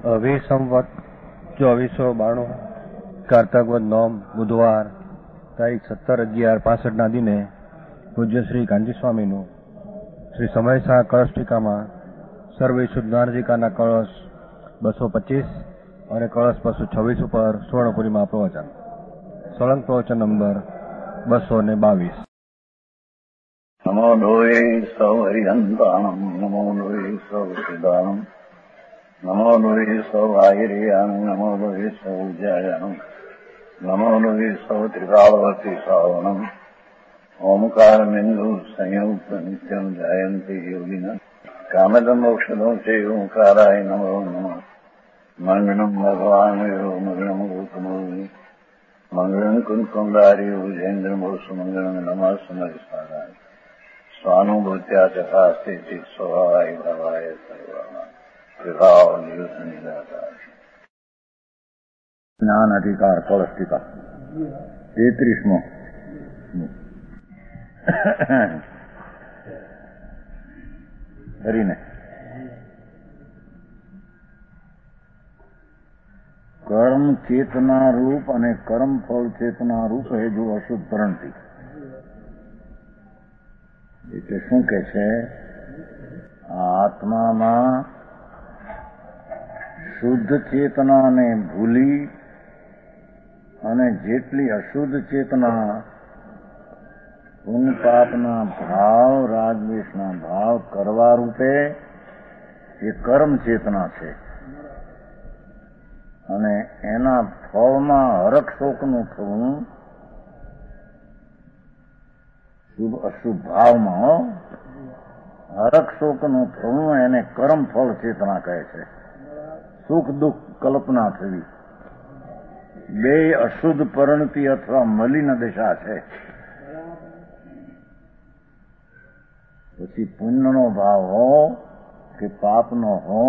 अभी संवत 2492 કારતક વદ નોમ બુધવાર તારીખ 17/11/65 દિને પૂજ્ય શ્રી કાંજી સ્વામીનું શ્રી સમયસા કળશ ટીકામાં સર્વ શુદ્ધાર્જિકાના કળશ 225 અને કળશ 226 ઉપર સ્વર્ણપુરીમાં પ્રવચન. સળંગ પ્રવચન નંબર 222. નમો લોહે સૌ હરિહંતાણમ નમો લોહે સૌ સિદ્ધાણમ નમો લોહે સૌ આયર્યાણમ નમો લોહે સૌ જયાણમ નમો લોહે સૌ ત્રિકાળવતી સાવણમ ઓમકાર બિંદુ સંયુક્ત નિત્યમ જાયંતિ યોગિના કામદમોક્ષદો છે ઓંકારાય નમો નમઃ. મંગળમ ભગવાન મંગળમ ગૌતમોની મંગળમ કુંકુંડારી ભુજેન્દ્રમો સુમંગળમ નમઃ સમરિસારાય स्वानुभूत्या चकास्ते चित स्वभावाय भवाय सर्वना विभाव नियुक्त निराकार. ज्ञान अधिकार कलश टीका 33मो. કરીને કર્મ ચેતના રૂપ અને કર્મ ફળ ચેતના રૂપ હે જો અશુદ્ધ ભરણતી. એટલે શું કે છે, આત્મામાં શુદ્ધ ચેતનાને ભૂલી અને જેટલી અશુદ્ધ ચેતના પુણ્ય પાપના ભાવ રાગદ્વેષના ભાવ કરવા રૂપે એ કર્મ ચેતના છે અને એના ફળમાં હરખ શોકનું થવું શુભ અશુભ ભાવમાં હરખ શોકનું થવું એને કર્મ ફળ ચેતના કહે છે. સુખ દુઃખ કલ્પના થવી બે અશુદ્ધ પરિણતિ અથવા મલિન દશા છે. પછી પુણ્યનો ભાવ હો કે પાપનો હો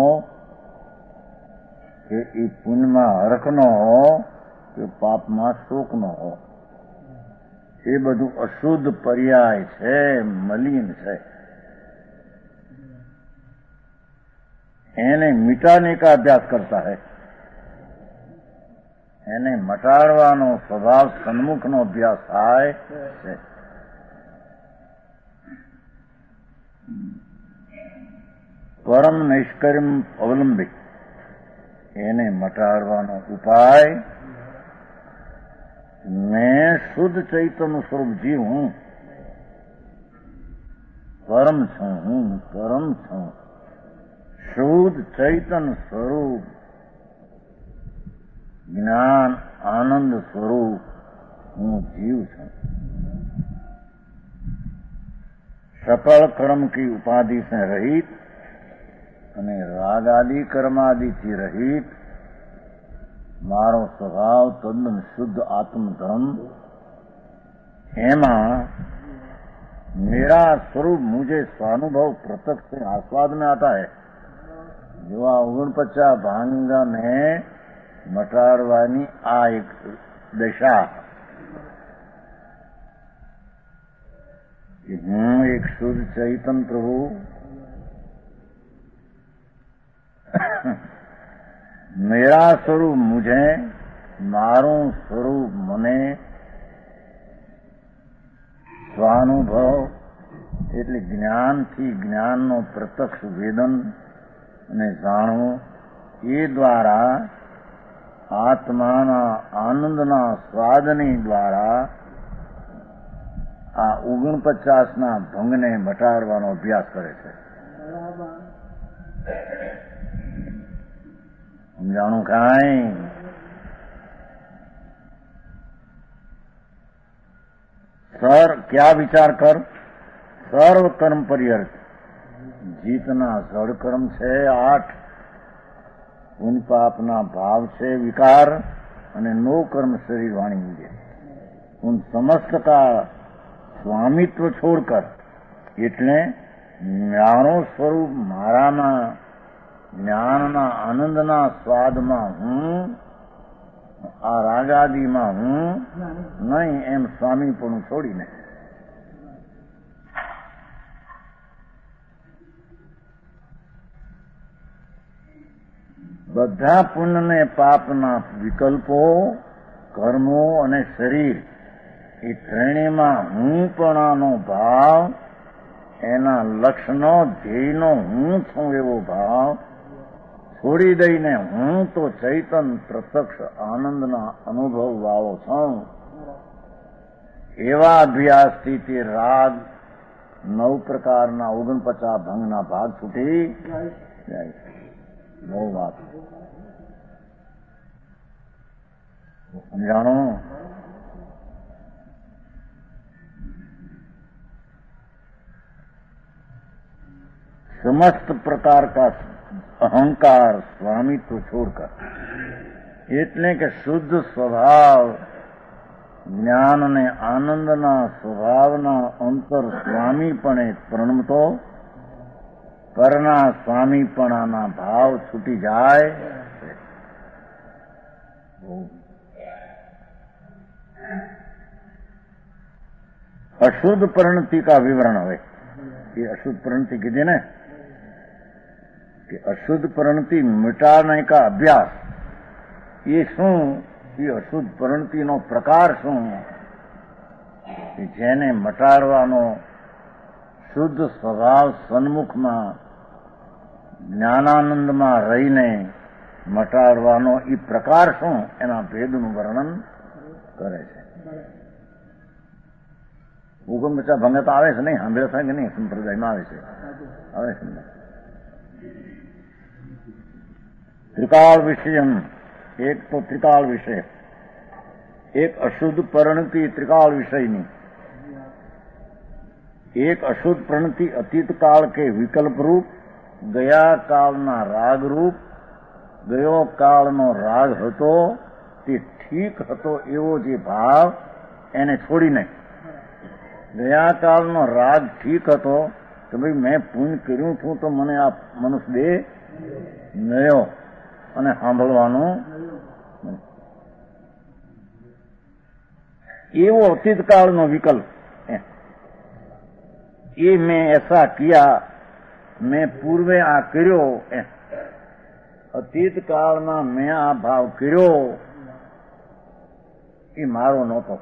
કે એ પુણ્યમાં હરખનો હો કે પાપમાં શોકનો હો, એ બધું અશુદ્ધ પર્યાય છે, મલિન છે. એને મિટાને કા અભ્યાસ કરતા હૈ, એને મટાડવાનો સ્વભાવ સન્મુખનો અભ્યાસ થાય છે. પરમ નૈષ્કર્મ અવલંબિત એને મટાડવાનો ઉપાય मैं शुद्ध चैतन्य स्वरूप जीव हूं, परम छू हूं, परम छू, शुद्ध चैतन्य स्वरूप ज्ञान आनंद स्वरूप हूं जीव छू. सकल कर्म की उपाधि से रहित અને રાગ આદિ કર્માદિથી રહિત મારો સ્વભાવ તદ્દન શુદ્ધ आत्मधर्म, एमा मेरा स्वरूप मुझे स्वानुभव प्रत्यक्ष से आस्वाद में आता है. जो आ 49 भांग ने मटाड़वानी आ एक दशा कि हूँ एक शुद्ध चैतन्य प्रभु मेरा स्वरूप मुझे, मारू स्वरूप મને સ્વાનુભવ એટલે જ્ઞાનથી જ્ઞાનનો પ્રત્યક્ષ વેદન અને જાણવું, એ દ્વારા આત્માના આનંદના સ્વાદની દ્વારા આ 49ના ભંગને મટાડવાનો અભ્યાસ કરે છે. સમજાણું કાંઈ? सर क्या विचार कर, सर्व कर्म परिहर्त. जीतना जड़ कर्म છે 8, पुण्य पापना भाव છે विकार અને 9 कर्म शरीर वाणी इंद्रिय. उन समस्त का स्वामित्व छोड़कर એટલે મારો સ્વરૂપ મારામાં જ્ઞાનના આનંદના સ્વાદમાં હું, આ રાગાદિમાં હું નહીં એમ સ્વામીપણું છોડીને બધા પુણ્ય ને પાપના વિકલ્પો, કર્મો અને શરીર એ ત્રણેયમાં હુંપણાનો ભાવ, એના લક્ષણો, ધ્યેયનો હું છું એવો ભાવ છોડી દઈને હું તો ચૈતન પ્રત્યક્ષ આનંદના અનુભવ વાળો છું, એવા અભ્યાસથી તે રાગ 9 પ્રકારના 49 ભંગના ભાગ છૂટી જાય. બહુ વાત સમજાણો. समस्त प्रकार का अहंकार स्वामित्व छोड़कर, એટલે કે શુદ્ધ સ્વભાવ જ્ઞાન ને આનંદના સ્વભાવના અંતર સ્વામીપણે પ્રણમતો પરના સ્વામીપણાના ભાવ છૂટી જાય. अशुद्ध परिणति का विवरण है. ये अशुद्ध परिणति कीधे ने कि अशुद्ध परिणति मिटाने का अभ्यास, ये शू, ये अशुद्ध परिणति नो प्रकार शू, जेने मटाड़वानो शुद्ध स्वभाव सन्मुख में ज्ञानानंद में रहीने मटाड़वानो ई प्रकार शू, एना भेदनु वर्णन करे छे. हुकुम बच्चा भंगे तो आवे छे नहीं, सांभळ्यो छे के नहीं? संप्रदाय में आवे छे, आवे छे. त्रिकाल विषयम, एक तो त्रिकाल विषय, एक अशुद्ध परिणति त्रिकाल विषयनी, एक अशुद्ध परिणति अतीत काल के विकल्प रूप, गया कालना राग रूप. गयो कालनो राग हतो ते ठीक हतो एवो जे भाव एने छोड़ीने, गया कालनो राग ठीक हतो कि भाई मैं पुण्य कर्યું છું તો મને આ મનુષ્ય દેહ મળ્યો અને સાંભળવાનું એવો અતીત કાળનો વિકલ્પ, ये मैं ऐसा किया, मैं पूर्वे आ कर्यो, अतीत काल में मैं आ भाव कर्यो, ये मारो नहोतो.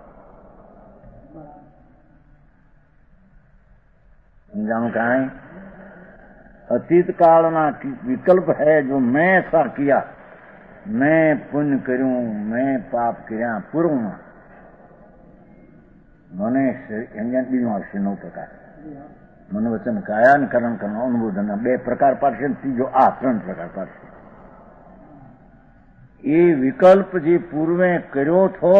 समझाणु काई? अतीत काल ना विकल्प है जो मैं ऐसा किया, मैं पुण्य कर्યું, मैं पाप कर्या पूर्व में, મને બીજું આવશે 9 પ્રકાર. मन वचन काया ने करण करना अनुबोधन 2 प्रकार पाडशे, तीजो आ 3 प्रकार पाडशे. ये विकल्प जे पूर्वे कर्यो थो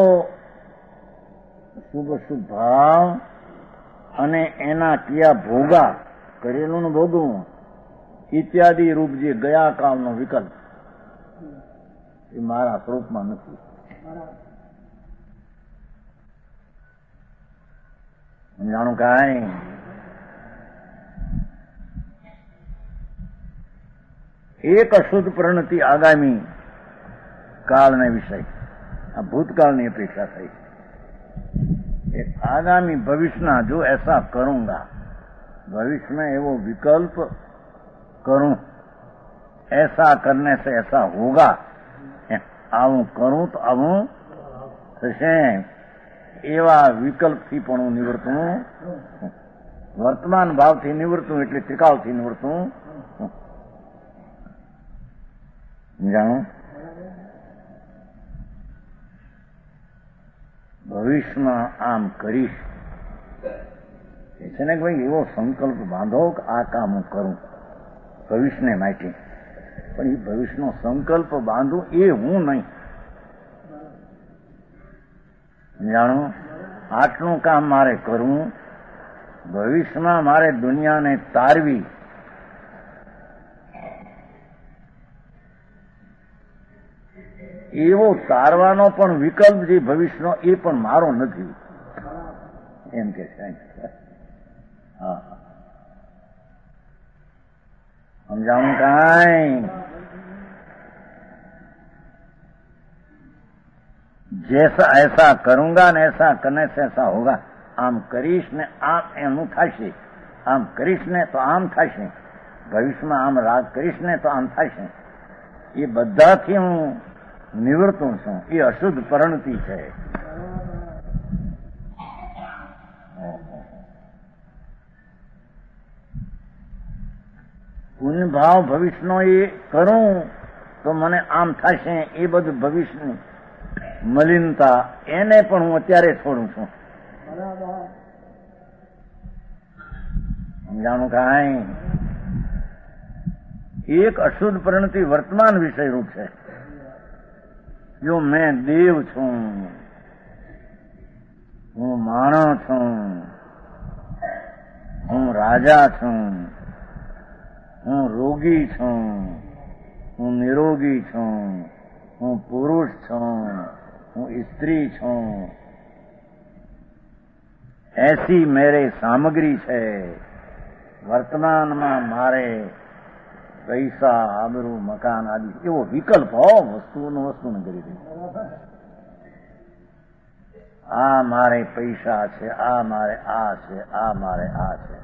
शुभ शुभ भाव अने एना किया भोगा, करेलू ने भोगवू इत्यादि रूप जे गया कालनो विकल्प, ये मारा स्वरूपमां नथी. समझाणु काई? एक अशुद्ध परिणति आगामी काल ने विषय, भूतकाल की अपेक्षा थी. एक आगामी भविष्य ना जो ऐसा करूंगा, भविष्य में एवो विकल्प करूं, ऐसा करने से ऐसा होगा, आवू करूं तो आवू थशे, एवा विकल्प थी पण निवृत्तू, वर्तमान भाव थी निवृत्तू એટલે ત્રિકાળ થી નિવૃત્तू. जानो भविष्य में आम करीश, છે ને કે ભાઈ એવો સંકલ્પ બાંધો કે આ કામ હું કરું ભવિષ્યને માટે, પણ એ ભવિષ્યનો સંકલ્પ બાંધું એ હું નહીં. જાણો આટલું કામ મારે કરવું, ભવિષ્યમાં મારે દુનિયાને તારવી, એવો તારવાનો પણ વિકલ્પ જે ભવિષ્યનો એ પણ મારો નથી, એમ કે છે. હા, સમજાવું કાંઈ? जैसा ऐसा करूंगा ने ऐसा करने से ऐसा होगा, आम करीश ने आम एनु थाशे, आम करीश ने तो आम थाशे, भविष्य में आम राग करीश ने तो आम थाशे, એ બધાથી હું નિવૃત્તું છું. એ અશુદ્ધ પરિણતિ છે. પુણ્ય ભાવ ભવિષ્યનો એ કરું તો મને આમ થશે, એ બધું ભવિષ્યની મલિનતા, એને પણ હું અત્યારે છોડું છું. સમજાણું કાંઈ? એક અશુદ્ધ પરિણતિ વર્તમાન વિષયરૂપ છે. જો મેં દેવ છું, હું માણસ છું, હું રાજા છું, હું રોગી છું, હું નિરોગી છું, હું પુરુષ છું, હું સ્ત્રી છું, એસી મેરે સામગ્રી છે. વર્તમાનમાં મારે પૈસા, આબરૂ, મકાન આદિ એવો વિકલ્પ હો, વસ્તુને કરી દે. આ મારે પૈસા છે, આ મારે આ છે, આ મારે આ છે,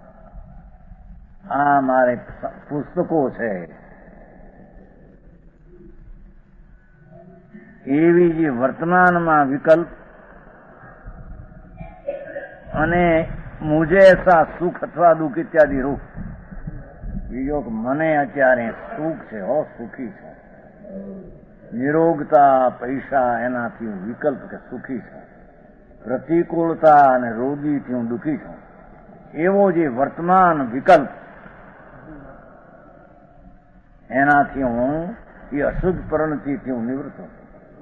આ મારે પુસ્તકો છે, એવી જે વર્તમાનમાં વિકલ્પ અને મુજે એસા સુખ અથવા દુઃખ ઇત્યાદિ રૂપ, બીજો મને અત્યારે સુખ છે, હો સુખી છે. નિરોગતા, પૈસા, એનાથી હું વિકલ્પ કે સુખી છું. પ્રતિકૂળતા અને રોગીથી હું દુઃખી છું. એવો જે વર્તમાન વિકલ્પ, એનાથી હું એ અશુદ્ધ પરિણતિથી હું નિવૃત્ત છું.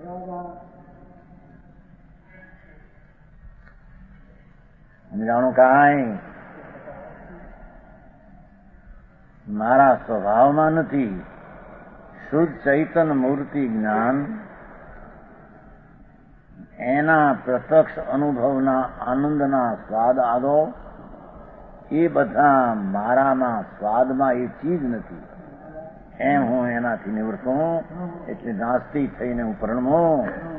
સમજાણું કાંઈ? મારા સ્વભાવમાં નથી. શુદ્ધ ચૈતન મૂર્તિ જ્ઞાન, એના પ્રત્યક્ષ અનુભવના આનંદના સ્વાદ આદો, એ બધા મારામાં સ્વાદમાં એ ચીજ નથી. એમ હું એનાથી નિવૃત્ત હું, એટલે નાસ્તિક થઈને હું પરણમું.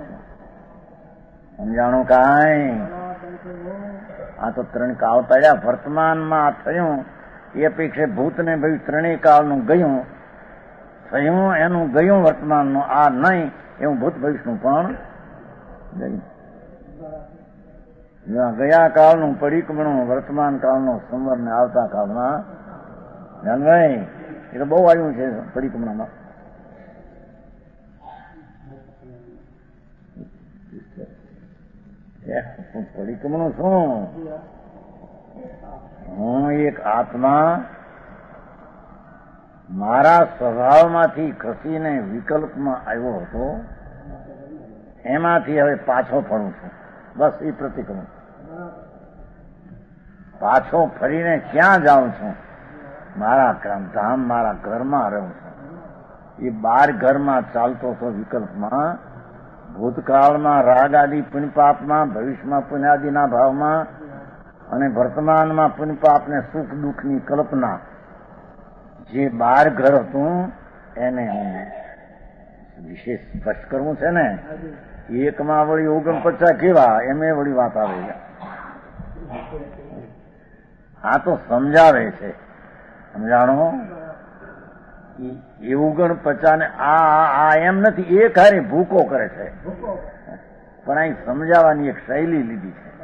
સમજાણું કાંઈ? આ તો ત્રણ કાળ પડ્યા. વર્તમાનમાં થયું એ અપેક્ષે ભૂતને ભાઈ ત્રણેય કાળનું ગયું થયું, એનું ગયું વર્તમાનનું. આ નહીં એવું ભૂત ભવિષ્યનું પણ ગયું. ગયા કાળનું પડીકમણું વર્તમાન કાળનું સંવર ને આવતા કાળમાં જાનભાઈ એ તો બહુ આવ્યું છે પડીકમણામાં. પડીકમણું શું? હું એક આત્મા મારા સ્વભાવમાંથી ખસીને વિકલ્પમાં આવ્યો હતો, એમાંથી હવે પાછો ફરું છું. બસ એ પ્રતિક્રમણ. પાછો ફરીને ક્યાં જાઉં છું? મારા ધામ, મારા ઘરમાં રહું છું. એ 12 ઘરમાં ચાલતો હતો વિકલ્પમાં. ભૂતકાળમાં રાગ આદિ પુણ્યપાપમાં, ભવિષ્યમાં પુણ્યાદિના ભાવમાં, અને વર્તમાનમાં પુણ્યપાપને સુખ દુઃખની કલ્પના. જે 12 ઘર હતું એને હું વિશેષ સ્પષ્ટ કરવું છે ને. એકમાં વળી 49 કેવા, એમે વળી વાત આવે. આ તો સમજાવે છે. સમજાણો? એ 49 ને આ એમ નથી, એ ખાલી ભૂકો કરે છે, પણ અહીં સમજાવવાની એક શૈલી લીધી છે.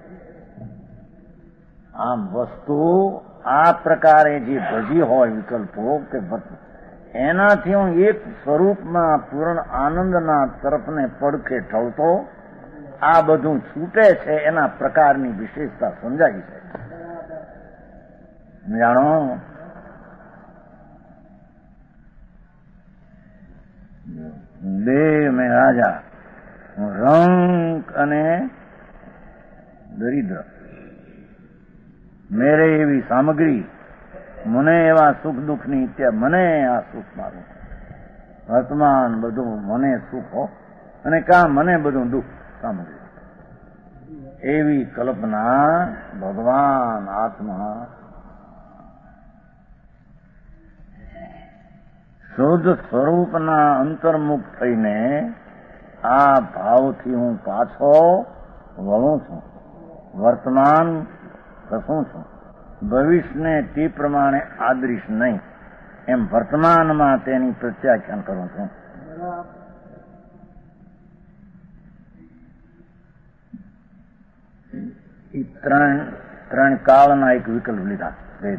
આમ વસ્તુ આ પ્રકારે જે ભજી હોય વિકલ્પો કે એનાથી હું એક સ્વરૂપમાં પૂર્ણ આનંદના તરફને પડખે ઢળતો આ બધું છૂટે છે, એના પ્રકારની વિશેષતા સમજાય છે. જાણો? દેવ મેં રાજા, હું રંક અને દરિદ્ર, મેરે એવી સામગ્રી, મને એવા સુખ દુઃખની ઇત્યા, મને આ સુખ મારું વર્તમાન બધું મને સુખ હો, અને કાં મને બધું દુઃખ સામગ્રી. એવી કલ્પના ભગવાન આત્મા શુદ્ધ સ્વરૂપના અંતર્મુખ થઈને આ ભાવથી હું પાછો વળું છું. વર્તમાન ખસું છું. ભવિષ્યને તે પ્રમાણે આદરીશ નહીં. એમ વર્તમાનમાં તેની પ્રત્યાખ્યાન કરું છું. એ ત્રણ कालना एक विकल्प लिखा वेद.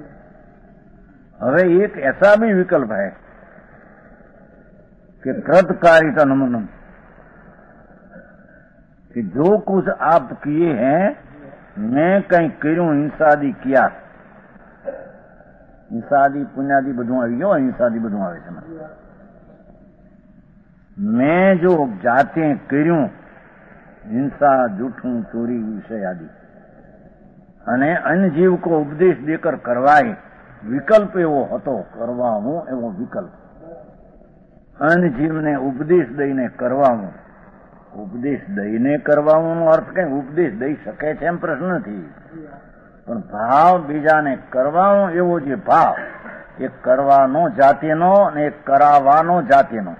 હવે एक ऐसा भी विकल्प है कि कृतकारिता नमनम, कि जो कुछ आप किए हैं, मैं कहीं કર્યું, હિંસાદી किया, હિંસાદી પુણ્યાદી બધું આવી ગયો, હિંસાદી બધું આવે છે. મેં જો જાતે કર્યું हिंसा, जूठू, चोरी, विषय आदि, અને અન્ય જીવ કો ઉપદેશ દેકર કરવાય, વિકલ્પ એવો હતો, કરવાનું એવો વિકલ્પ. અન્ય જીવને ઉપદેશ દઈને કરવાનું. ઉપદેશ દઈને કરવાનો અર્થ કઈ ઉપદેશ દઈ શકે છે એમ પ્રશ્ન નથી, પણ ભાવ બીજાને કરવાનો એવો જે ભાવ, એક કરવાનો જાતિનો અને એક કરાવવાનો જાતિનો.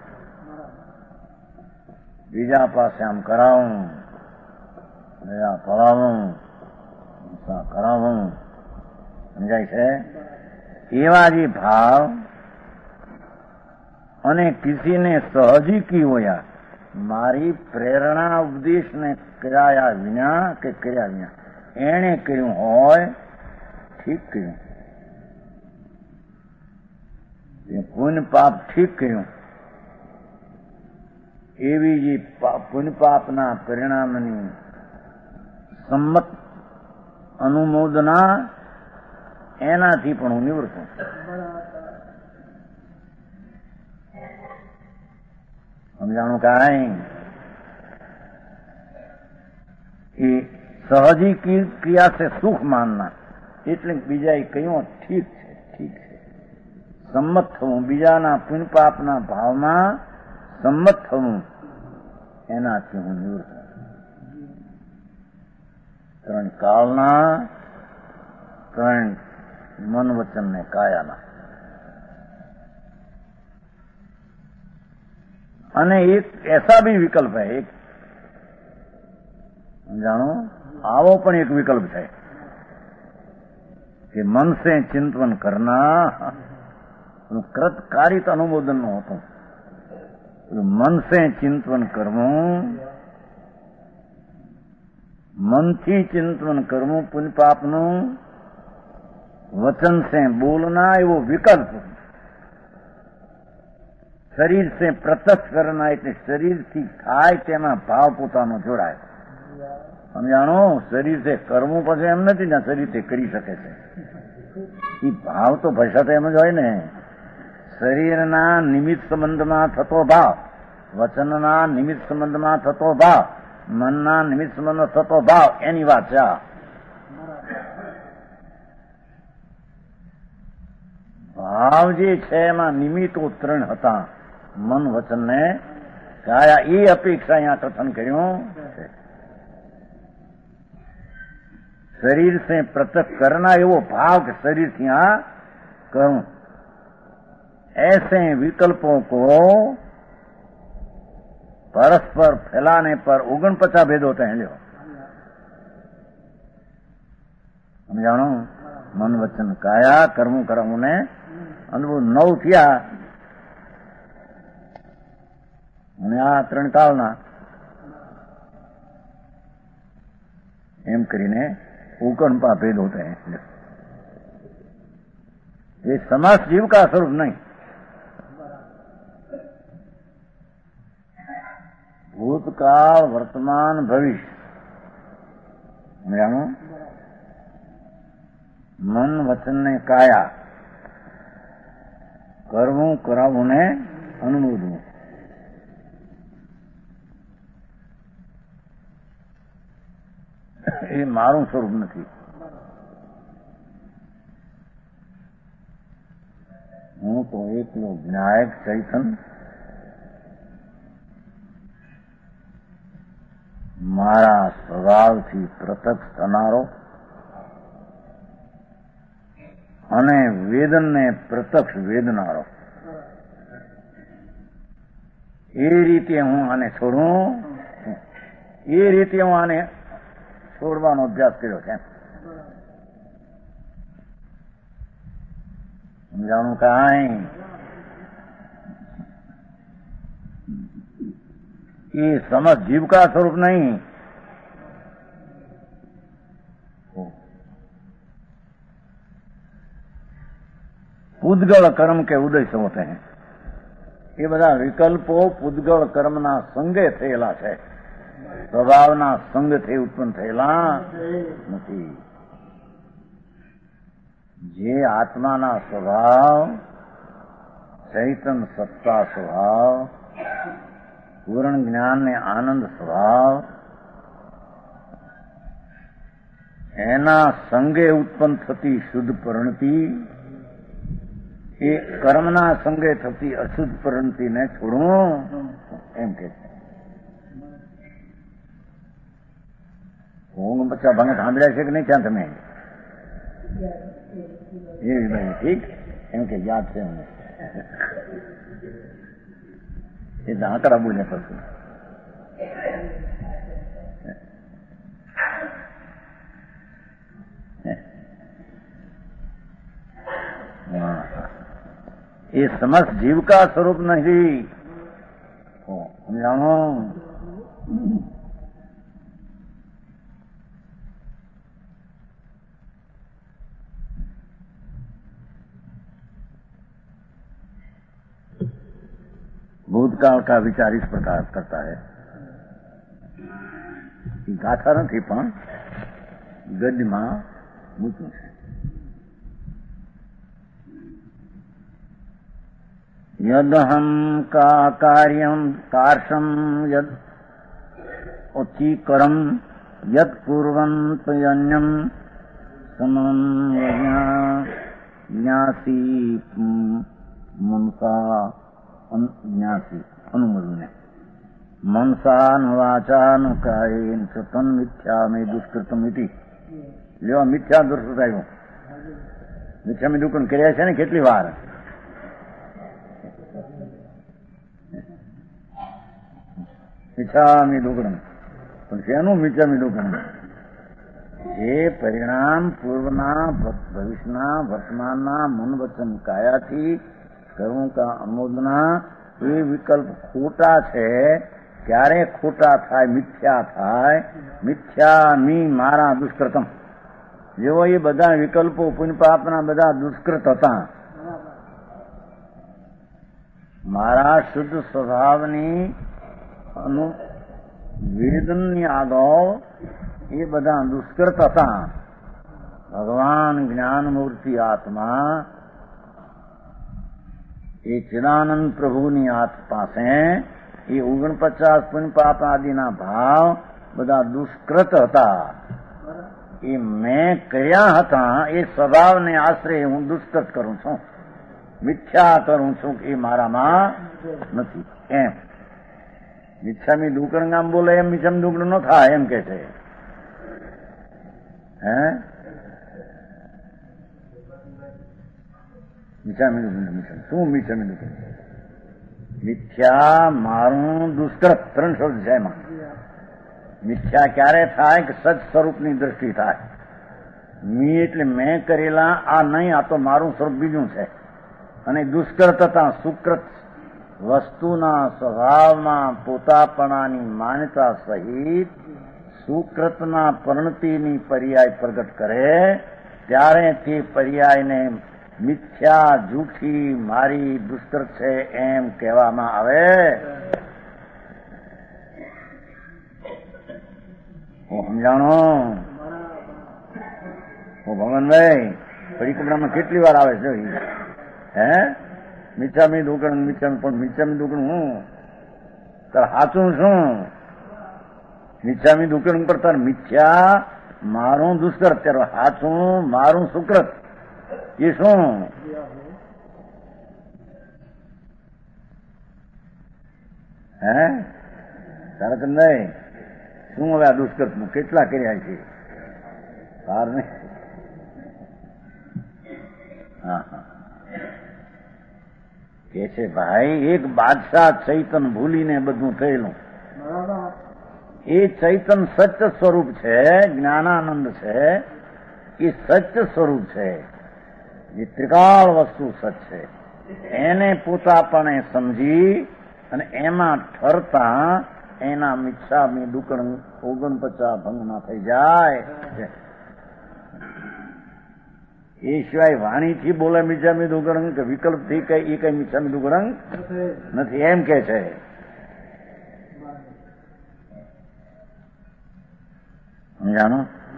બીજા પાસે આમ કરાવું, દયા પડાવું, હિંસા કરાવું, સમજાય છે? એવા જે ભાવ અને કિસીને સહજીકી હોયા, મારી પ્રેરણા ઉપદેશને કર્યા વિના કે કર્યા વિના એણે કર્યું હોય, ઠીક કર્યું, પુણ્ય પાપ ઠીક કર્યું. એવી જે પુણ્ય પાપના પરિણામની સંમત અનુમોદના એનાથી પણ હું નિવૃત્ત છું. સમજાણું કાંઈ? એ સહજી ક્રિયા છે સુખ માનના, એટલે બીજાએ કહ્યું ઠીક છે, ઠીક છે. સંમત થવું, બીજાના પુણ્ય પાપના ભાવમાં સંમત થવું, એનાથી હું નિવૃત્ત. ત્રણ કાળના, ત્રણ મન વચન ને કાયાના. અને એક ऐसा भी विकल्प है, एक जानो आवो पण एक विकल्प है कि मन से चिंतन करना, कृतकारित अनुमोदन નો હતો. મન સે ચિંતન કરવું, મનથી ચિંતન કરવું પુણ્ય પાપનું, વચન સે બોલના એવો વિકલ્પ, શરીર સે પ્રત્યક્ષ કરના એટલે શરીરથી થાય તેમાં ભાવ પોતાનો જોડાય. સમજાણો? શરીરથી કરવું પછી એમ નથી ને શરીરથી કરી શકે છે, એ ભાવ તો ભાષા તો એમ જ હોય ને. શરીરના નિમિત્ત સંબંધમાં થતો ભાવ, વચનના નિમિત્ત સંબંધમાં થતો ભાવ, મનના નિમિત્ત સંબંધ થતો ભાવ, એની વાત છે. ભાવ જે છે એમાં નિમિત્તો ત્રણ હતા, મન, વચન ને કાયા. એ અપેક્ષા અહીંયા કથન કર્યું છે. શરીર સે પ્રત્યક્ષ કરના એવો ભાવ કે શરીરથી આ કરું. ऐसे विकल्पों को परस्पर फैलाने पर 49 भेद होते हैं. लो समझाणो? मन वचन काया कर्म कर्म ने अनुभव 9 થયા અને આ ત્રણ કાળના એમ કરીને 49 भेद होते हैं. ये समास जीव का स्वरूप नहीं. भूतकाल, वर्तमान, भविष्य. जानो? मन वचन ने काया, करवू करावू ने अनुमोदવું. એ મારું સ્વરૂપ નથી. હું તો એકલો જ્ઞાયક ચૈતન, મારા સ્વભાવથી પ્રત્યક્ષ થનારો અને વેદનને પ્રત્યક્ષ વેદનારો. એ રીતે હું આને છોડું, એ રીતે હું આને છોડવાનો અભ્યાસ કર્યો છે. સમજાણું કાંઈ? એ સમજ જીવકા સ્વરૂપ નહીં. પૂદગળ કર્મ કે ઉદય સે હોતે હૈ. એ બધા વિકલ્પો પૂદગળ કર્મના સંગે થયેલા છે, સ્વભાવના સંગથી ઉત્પન્ન થયેલા નથી. જે આત્માના સ્વભાવ, ચૈતન સત્તા સ્વભાવ, પૂર્ણ જ્ઞાન ને આનંદ સ્વભાવ, એના સંગે ઉત્પન્ન થતી શુદ્ધ પરિણતિ એ કર્મના સંગે થતી અશુદ્ધ પરિણતિને છોડવું એમ કે છે. ઊંઘ બચ્ચા ભંગ સાંભળ્યા છે કે નહીં ત્યાં તમે? એવી ભાઈ ઠીક એમ કે યાદ છે મને. એ આંકડા બોલે પછી એ સમસ્ત જીવકા સ્વરૂપ નથી. સમજાણો? भूतकाल का विचार इस प्रकार करता है. गाथा નથી પણ ગદ્યમાં મૂક્યું છે. यदहम का कार्यम कार्षम यद उच्चीकरम यद कुर्वन्त यज्ञम समन्यासी मनसा ज्ञासी अनुमोदने मनसानुवाचानु कायेन तन मिथ्या में दुष्कृतम इति. લેવા મિથ્યા દુષ્કૃત આવ્યું. મિથ્યા में દુઃખ કર્યા છે ને કેટલી વાર? મિથ્યામી દુગણ પણ શેનું મિથ્યામી દુગણ? જે પરિણામ પૂર્વના, ભવિષ્યના, વર્તમાનના મન વચન કાયાથી કર્મો કા અનુમોદના એ વિકલ્પ ખોટા છે. ક્યારે ખોટા થાય? મિથ્યા થાય. મિથ્યામી મારા દુષ્કૃતમ. જેવો એ બધા વિકલ્પો પુણ્ય પાપના બધા દુષ્કૃત હતા, મારા શુદ્ધ સ્વભાવની વેદનની આગળ એ બધા દુષ્કૃત હતા. ભગવાન જ્ઞાન મૂર્તિ આત્મા એ ચિદાનંદ પ્રભુની હાથ પાસે એ 49 પુણ્ય પાપ આદિના ભાવ બધા દુષ્કૃત હતા. એ મેં કર્યા હતા એ સ્વભાવને આશરે હું દુષ્કૃત કરું છું, મિથ્યા કરું છું. એ મારામાં નથી એમ. મિથ્યામી દુકણ ગામ બોલે એમ મિથ્યામી દુકણ ન થાય એમ કે છે. હે મિથ્યામી દુકણ શું? મિથ્યામી દુકણ મિથ્યા મારું દુષ્કૃત 3 શબ્દ છે એમાં. મિથ્યા ક્યારે થાય કે સચ સ્વરૂપની દ્રષ્ટિ થાય. મી એટલે મેં કરેલા આ નહીં, આ તો મારું સ્વરૂપ બીજું છે. અને દુષ્કૃતતા સુકૃત વસ્તુના સ્વભાવમાં પોતાપણાની માન્યતા સહિત સુકૃતના પરિણતિની પર્યાય પ્રગટ કરે ત્યારે તે પર્યાયને મિથ્યા, જૂઠી, મારી, દુષ્કૃત છે એમ કહેવામાં આવે. સમજાણો? ભગવાનભાઈ પરિક્રમામાં કેટલી વાર આવે છે? હે મિથ્યામી દુકણ, મિથ્યામી પણ મિથ્યામી દુકણ હું તાર સાચું શું? મિથ્યામી દુકણ પર તાર મિથ્યા મારું દુષ્કૃત, ત્યારે સાચું મારું સુકૃત. એ શું? હે તારકંદભાઈ શું હવે આ દુષ્કૃતનું કેટલા કર્યા છે? બાર ને? હા હા કે છે ભાઈ એક બાદશાહ ચૈતન ભૂલીને બધું થયેલું. એ ચૈતન સત્ય સ્વરૂપ છે, જ્ઞાનાનંદ છે, એ સત્ય સ્વરૂપ છે. જે ત્રિકાળ વસ્તુ સત છે એને પોતાપણે સમજી અને એમાં ઠરતા એના મિચ્છામી દુકણ 49 ભંગ ના થઈ જાય. એ સિવાય વાણીથી બોલે મિચ્છામી દુકણ કે વિકલ્પથી કઈ એ કઈ મિચ્છામી દુકણ નથી એમ કે છે. સમજાણો?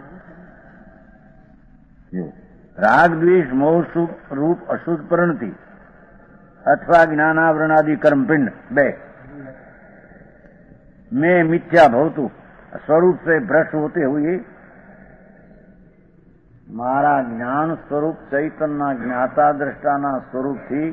રાગ દ્વેષ મોહ રૂપ અશુદ્ધ પરિણતિ अथवा ज्ञानावरणादि कर्मपिंड 2 में मिथ्या भवतु स्वरूप से भ्रष्ट होते हुए मारा ज्ञान स्वरूप चैतन्य ज्ञाता दृष्टाना स्वरूप थी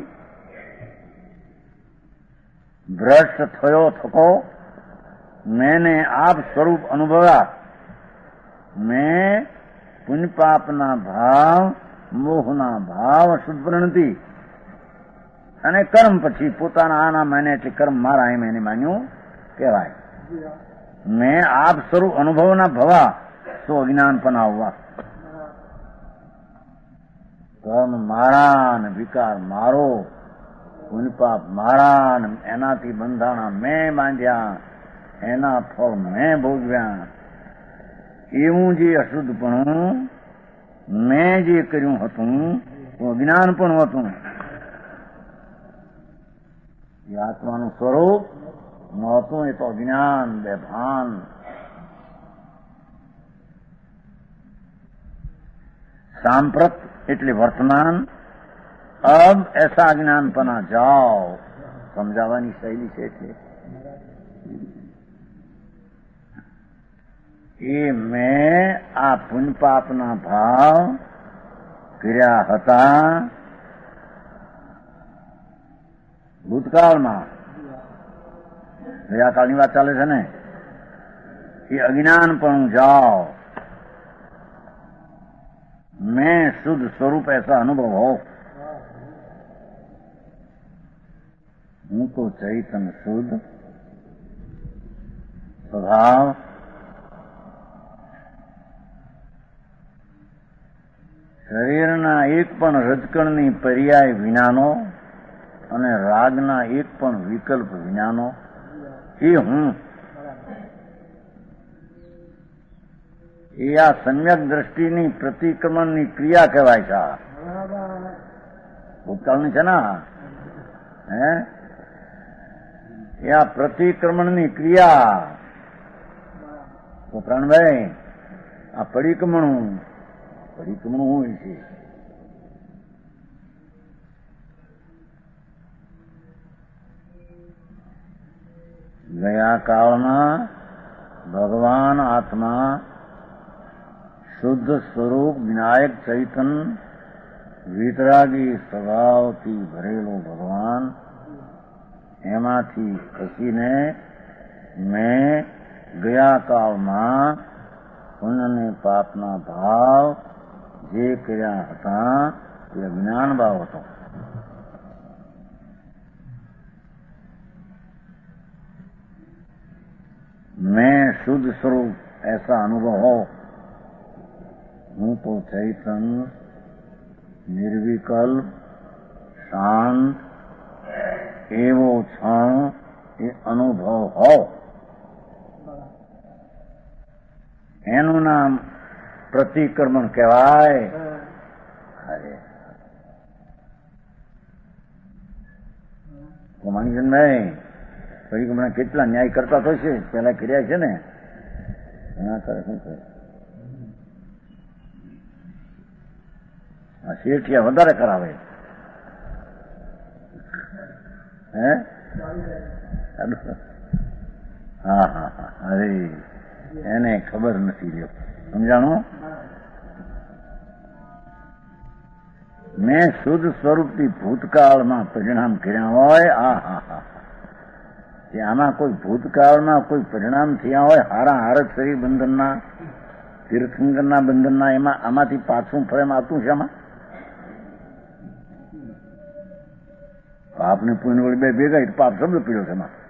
भ्रष्ट थयो थको मैंने आप स्वरूप अनुभवा मैं पुण्य पापना भाव मोहना भाव અશુદ્ધ પરિણતિ અને કર્મ પછી પોતાના આના માને એટલે કર્મ મારા એમ એને માન્યું કહેવાય. મેં આપ સ્વરૂપ અનુભવના ભવા તો અજ્ઞાન પણ આવવા. કર્મ મારા ને વિકાર મારો, પુણ્યપાપ મારા ને એનાથી બંધાણા મેં બાંધ્યા, એના ફળ મેં ભોગવ્યા. એવું જે અશુદ્ધપણું મેં જે કર્યું હતું તો અજ્ઞાન પણ હતું. એ આત્માનું સ્વરૂપ નહોતું, એ તો અજ્ઞાન બેભાન. सांप्रत એટલે વર્તમાન. अब ऐसा अज्ञानपना जाओ સમજાવવાની શૈલી છે એટલે એ મેં આ પુણ્ય પાપના ભાવ કર્યા હતા ભૂતકાળમાં. ગયા કાળની વાત ચાલે છે ને. એ અજ્ઞાન પણ જાઓ. मैं शुद्ध स्वरूप ऐसा अनुभव हो. हूं तो चैतन्य शुद्ध स्वभाव શરીરના એક પણ રજકણની પર્યાય વિનાનો અને રાગના એક પણ વિકલ્પ વિનાનો એ હું. એ આ સમ્યક દ્રષ્ટિની પ્રતિક્રમણની ક્રિયા કહેવાય છે. ભૂતકાળની છે ને હે એ આ પ્રતિક્રમણની ક્રિયા. તો પ્રાણભાઈ આ પરિક્રમણું હોય છે. ગયા કાળમાં ભગવાન આત્મા શુદ્ધ સ્વરૂપ વિનાયક ચૈતન વિતરાગી સ્વભાવથી ભરેલો ભગવાન એમાંથી ખસીને મેં ગયા કાળમાં પુણ્ય અને પાપના ભાવ જે કર્યા હતા એ જ્ઞાન ભાવ હતો. मैं शुद्ध स्वरूप ऐसा अनुभव हो. हूं तो चैतन निर्विकल्प शांत एवो क्षण એ અનુભવ હો. એનું નામ પ્રતિક્રમણ કહેવાય. અરે માનીજનભાઈ પરિક્રમણ કેટલા ન્યાય કરતા તો છે પેલા કર્યા છે ને. ઘણા કરે શું કરે આ શેઠિયા વધારે કરાવે. હે હા હા હા અરે એને ખબર નથી રહ્યો. સમજાણું? મેં શુદ્ધ સ્વરૂપથી ભૂતકાળમાં પરિણામ કર્યા હોય. હા હા હા આમાં કોઈ ભૂતકાળમાં કોઈ પરિણામ થયા હોય હારા હારક શરીર બંધનના તીર્થંકરના બંધનના એમાં આમાંથી પાછું ફરેમ આવતું છે. આમાં પાપ ને પુણ્ય વળી બે ભેગા પાપ શબ્દ પીડ્યો છે. એમાં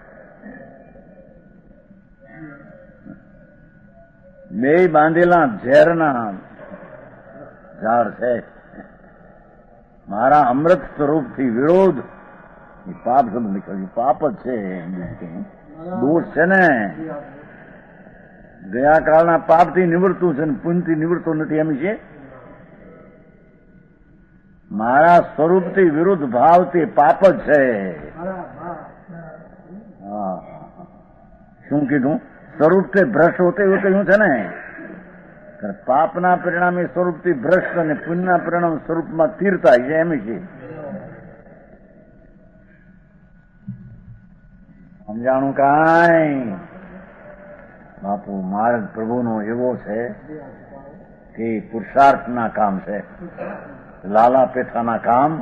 બે બાંધેલા ઝેરના ઝાડ છે. મારા અમૃત સ્વરૂપથી વિરોધ એ પાપ શબ્દ નીકળ્યું. પાપ જ છે, દોષ છે ને. ગયા કાળના પાપથી નિવૃત્તું છે ને પુણ્યથી નિવૃત્તું નથી એમ છે. મારા સ્વરૂપથી વિરુદ્ધ ભાવથી પાપ જ છે. શું કીધું? સ્વરૂપથી ભ્રષ્ટ હોતે એવું કહ્યું છે ને. પાપના પરિણામે સ્વરૂપથી ભ્રષ્ટ અને પુણ્યના પરિણામ સ્વરૂપમાં સ્થિર થાય છે એમ છે. સમજાણું કાંઈ? બાપુ માર્ગ પ્રભુનો એવો છે કે પુરુષાર્થના કામ છે, લાલા પેથાના કામ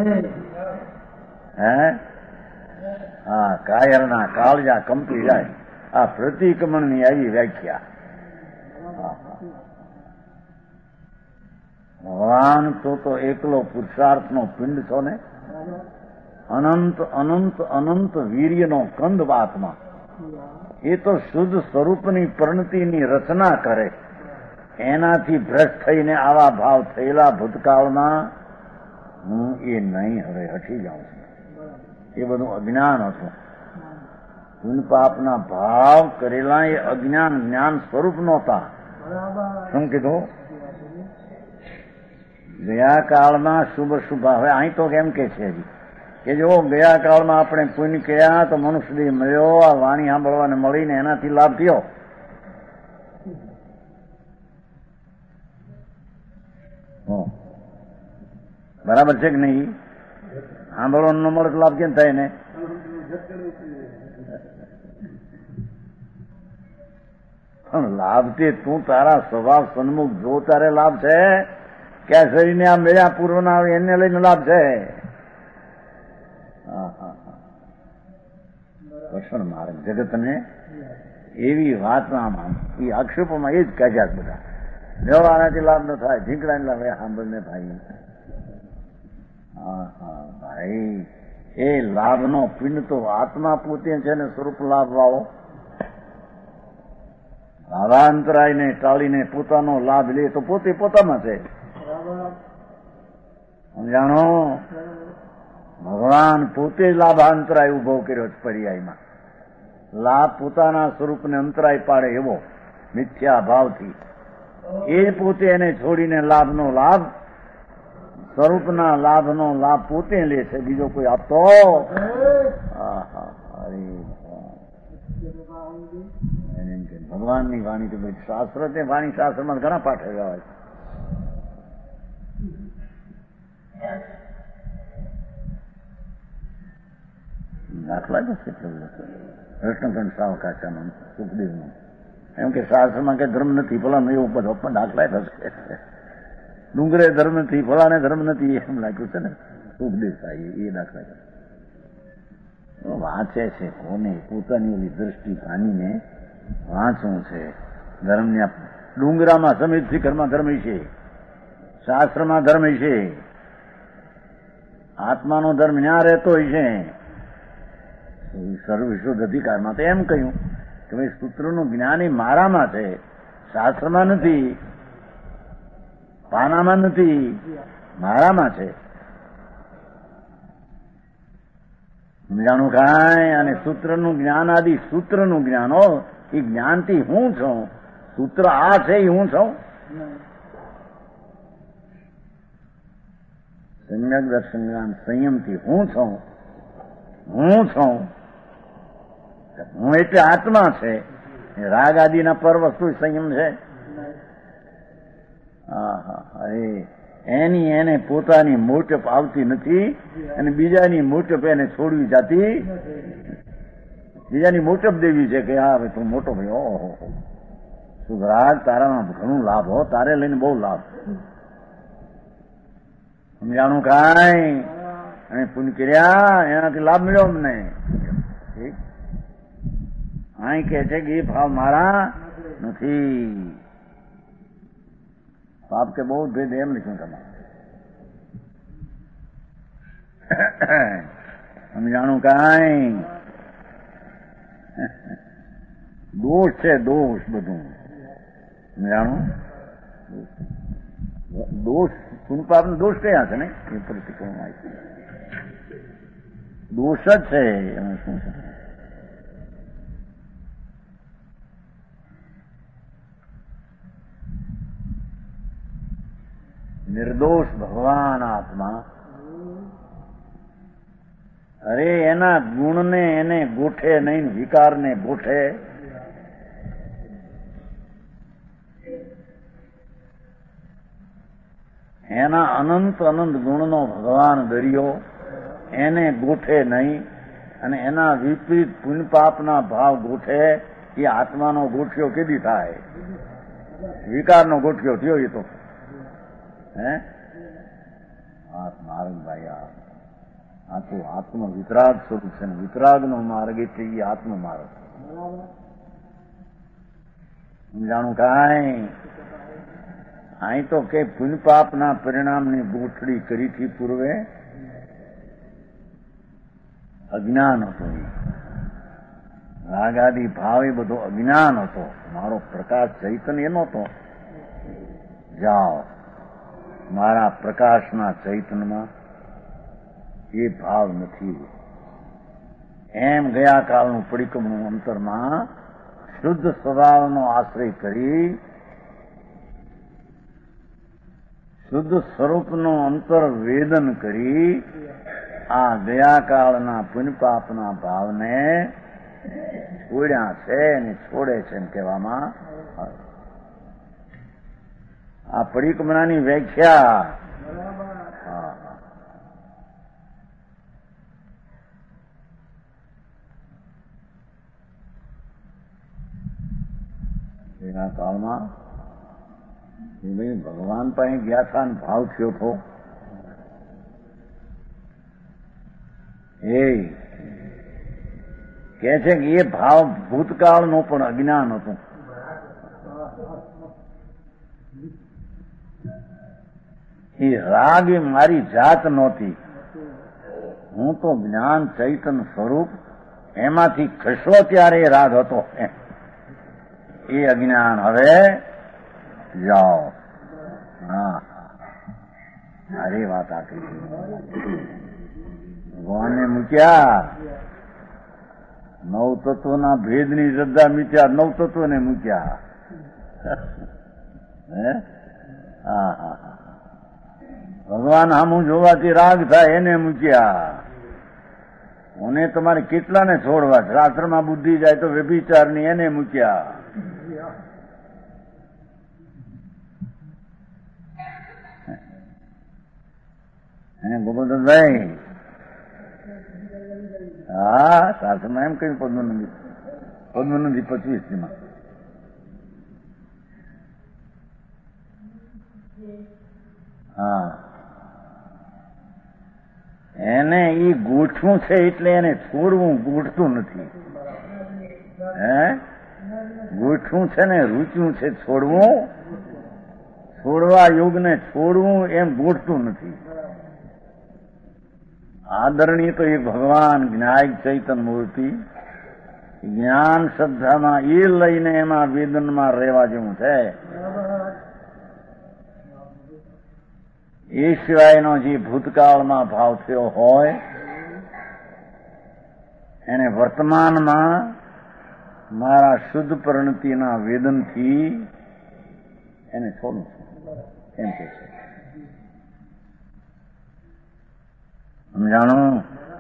હે. હા, કાયરના કાળજા કંપી જાય. આ પ્રતિક્રમણની આવી વ્યાખ્યા. ભગવાન તો એકલો પુરુષાર્થનો પિંડ છો ને. અનંત અનંત અનંત વીર્યનો કંદ આત્મા. એ તો શુદ્ધ સ્વરૂપની પરિણતિની રચના કરે. એનાથી ભ્રષ્ટ થઈને આવા ભાવ થયેલા ભૂતકાળમાં હું એ નહીં હવે હટી જાઉં છું. એ બધું અજ્ઞાન હતું. પુણ્ય પાપના ભાવ કરેલા એ અજ્ઞાન જ્ઞાન સ્વરૂપ નહોતા. શું કીધું? ગયા કાળમાં શુભ શુભ. હવે અહીં તો કેમ કે છે કે જો ગયા કાળમાં આપણે પુણ્ય કર્યા તો મનુષ્ય દેહ મળ્યો, આ વાણી સાંભળવાને મળીને એનાથી લાભ થયો. બરાબર છે કે નહીં? સાંભળવાનું ન મળે તો લાભ કેમ થાય ને? પણ લાભ તે તું તારા સ્વભાવ સન્મુખ જો તારે લાભ છે કે આ શરીરને આ મેળા પૂર્વના આવે એને લઈને લાભ છે. કૃષ્ણ માર્ગ જગતને એવી વાતમાં એ આક્ષેપોમાં એ જ કાઢ્યા બધા. વ્યવહારથી લાભ ન થાય, ઝીંકડાને લાભ સાંભળને ભાઈ. ભાઈ એ લાભનો પિંડ તો આત્મા પોતે છે ને સ્વરૂપ લાભ વાળો. ભાવાંતરાયને ટાળીને પોતાનો લાભ લે તો પોતે પોતામાં છે. સમજાણો? ભગવાન પોતે લાભાંતરાય ઉભો કર્યો છે પર્યાયમાં. લાભ પોતાના સ્વરૂપને અંતરાય પાડે એવો મિથ્યા ભાવથી એ પોતે એને છોડીને લાભનો લાભ સ્વરૂપના લાભનો લાભ પોતે લે છે, બીજો કોઈ આપતો. ભગવાનની વાણી તો શાસ્ત્ર છે. વાણી શાસ્ત્રમાં ઘણા પાઠ આવ્યા છે. દાખલા છે કૃષ્ણખંડ સાવકાચાનો સુખદેવનો એમ કે શાસ્ત્રમાં કઈ ધર્મ નથી, ફલાનો એવું બધો પણ દાખલા થશે. ડુંગરે ધર્મ નથી, ફલાને ધર્મ નથી એમ લાગ્યું છે ને સુખદેવ સાહેબ. એ દાખલા વાંચે છે કોને? પોતાની ઓલી દ્રષ્ટિ પાણીને વાંચવું છે. ધર્મના ડુંગરામાં સમિત શિખરમાં ધર્મ છે, શાસ્ત્રમાં ધર્મ છે, આત્માનો ધર્મ ન્યા રહેતો હોય છે. સર્વવિશ્વ અધિકારમાં તો એમ કહ્યું કે ભાઈ સૂત્રનું જ્ઞાન એ મારામાં છે, શાસ્ત્રમાં નથી, પાનામાં નથી, મારામાં છે. સમજાણું કાંઈ? અને સૂત્રનું જ્ઞાન આદિ સૂત્રનું જ્ઞાન હો, એ જ્ઞાનથી હું છું. સૂત્ર આ છે એ હું છું. સમ્યક દર્શન જ્ઞાન સંયમથી હું છું. હું છું. હું એટલે આત્મા છે. રાગ આદિના પર વસ્તુ સંયમ છે. એની એને પોતાની મોટપ આવતી નથી અને બીજાની મોટપ એને છોડવી જાતી. બીજાની મોટપ દેવી છે કે હા તું મોટો ભાઈ. ઓહો સુધરાગ તારામાં ઘણું લાભ હો, તારે લઈને બહુ લાભ. સમજાણું કાંઈ? અને પુણ્ય કર્યા એનાથી લાભ મળ્યો અમને. અહીં કે છે કે એ ભાવ મારા નથી. પાપ કે બહુ ભેદ એમ લખ્યું તમારે. સમજાણું કાંઈ? દોષ છે, દોષ બધું. સમજાણું? દોષ પુણ્ય પાપનો દોષ કયા છે ને એ પ્રતિક્રમણ દોષ જ છે એમાં શું છે? નિર્દોષ ભગવાન આત્મા, અરે એના ગુણને એને ગોઠે નહીં, વિકારને ગોઠે. એના અનંત અનંત ગુણનો ભગવાન દરિયો એને ગોઠે નહીં, અને એના વિપરીત પુણ્ય પાપના ભાવ ગોઠે એ આત્માનો ગોઠિયો કેદી થાય? વિકારનો ગોઠિયો થયો એ તો. હે માર્ગભાઈ, આ તો આત્મ વિતરાગ સ્વરૂપ છે ને. વિતરાગનો માર્ગ એટલે એ આત્મ માર્ગ. સમજાણું કાંઈ? અહીં તો કે પુણ્ય પાપના પરિણામની ગોઠડી કરીથી પૂર્વે અજ્ઞાન હતો. રાગાદી ભાવ એ બધો અજ્ઞાન હતો. મારો પ્રકાશ ચૈતન્ય નહોતો. જાઓ મારા પ્રકાશના ચૈતન્યમાં એ ભાવ નથી. એમ ગયા કાળનું પરિક્રમણું અંતરમાં શુદ્ધ સ્વભાવનો આશ્રય કરી શુદ્ધ સ્વરૂપનું અંતર વેદન કરી આ ગયા કાળના પુણ્ય પાપના ભાવને છોડ્યા છે અને છોડે છે એમ કહેવામાં આવે. આ પરિક્રમણાની વ્યાખ્યા. એના કાળમાં ભગવાન પાસે ગયા હતા ને ભાવ થયો હતો. એ કે છે કે એ ભાવ ભૂતકાળનો પણ અજ્ઞાન હતું. એ રાગ એ મારી જાત નહોતી. હું તો જ્ઞાન ચૈતન સ્વરૂપ, એમાંથી ખસો ત્યારે એ રાગ હતો. એ અજ્ઞાન હવે જાઓ. હા, અરે વાત આટલી. ભગવાનને મૂક્યા, નવ તત્વના ભેદની શ્રદ્ધા મૂક્યા, નવ તત્વને મૂક્યા. હે હા હા, ભગવાન સામું જોવાથી રાગ થાય એને મૂક્યા. મને તમારે કેટલાને છોડવા? શાસ્ત્રમાં બુદ્ધિ જાય તો વ્યભિચારની એને મૂક્યા. ગોપાલદાસભાઈ, હા, શાસ્ત્રમાં એમ કહ્યું પદ્મનંદી 25 હા, એને ઈ ગોઠવું છે એટલે એને છોડવું ગોઠતું નથી. હે ગોઠવું છે ને રૂચ્યું છે છોડવું, છોડવા યોગને છોડવું એમ ગોઠતું નથી. આદરણીય તો એ ભગવાન જ્ઞાયક ચૈતન મૂર્તિ જ્ઞાન શ્રદ્ધામાં એ લઈને એમાં વેદનમાં રહેવા જેવું છે. એ સિવાયનો જે ભૂતકાળમાં ભાવ થયો હોય એને વર્તમાનમાં મારા શુદ્ધ પરિણતિના વેદનથી એને છોડું એમ કે છે. સમજાણું?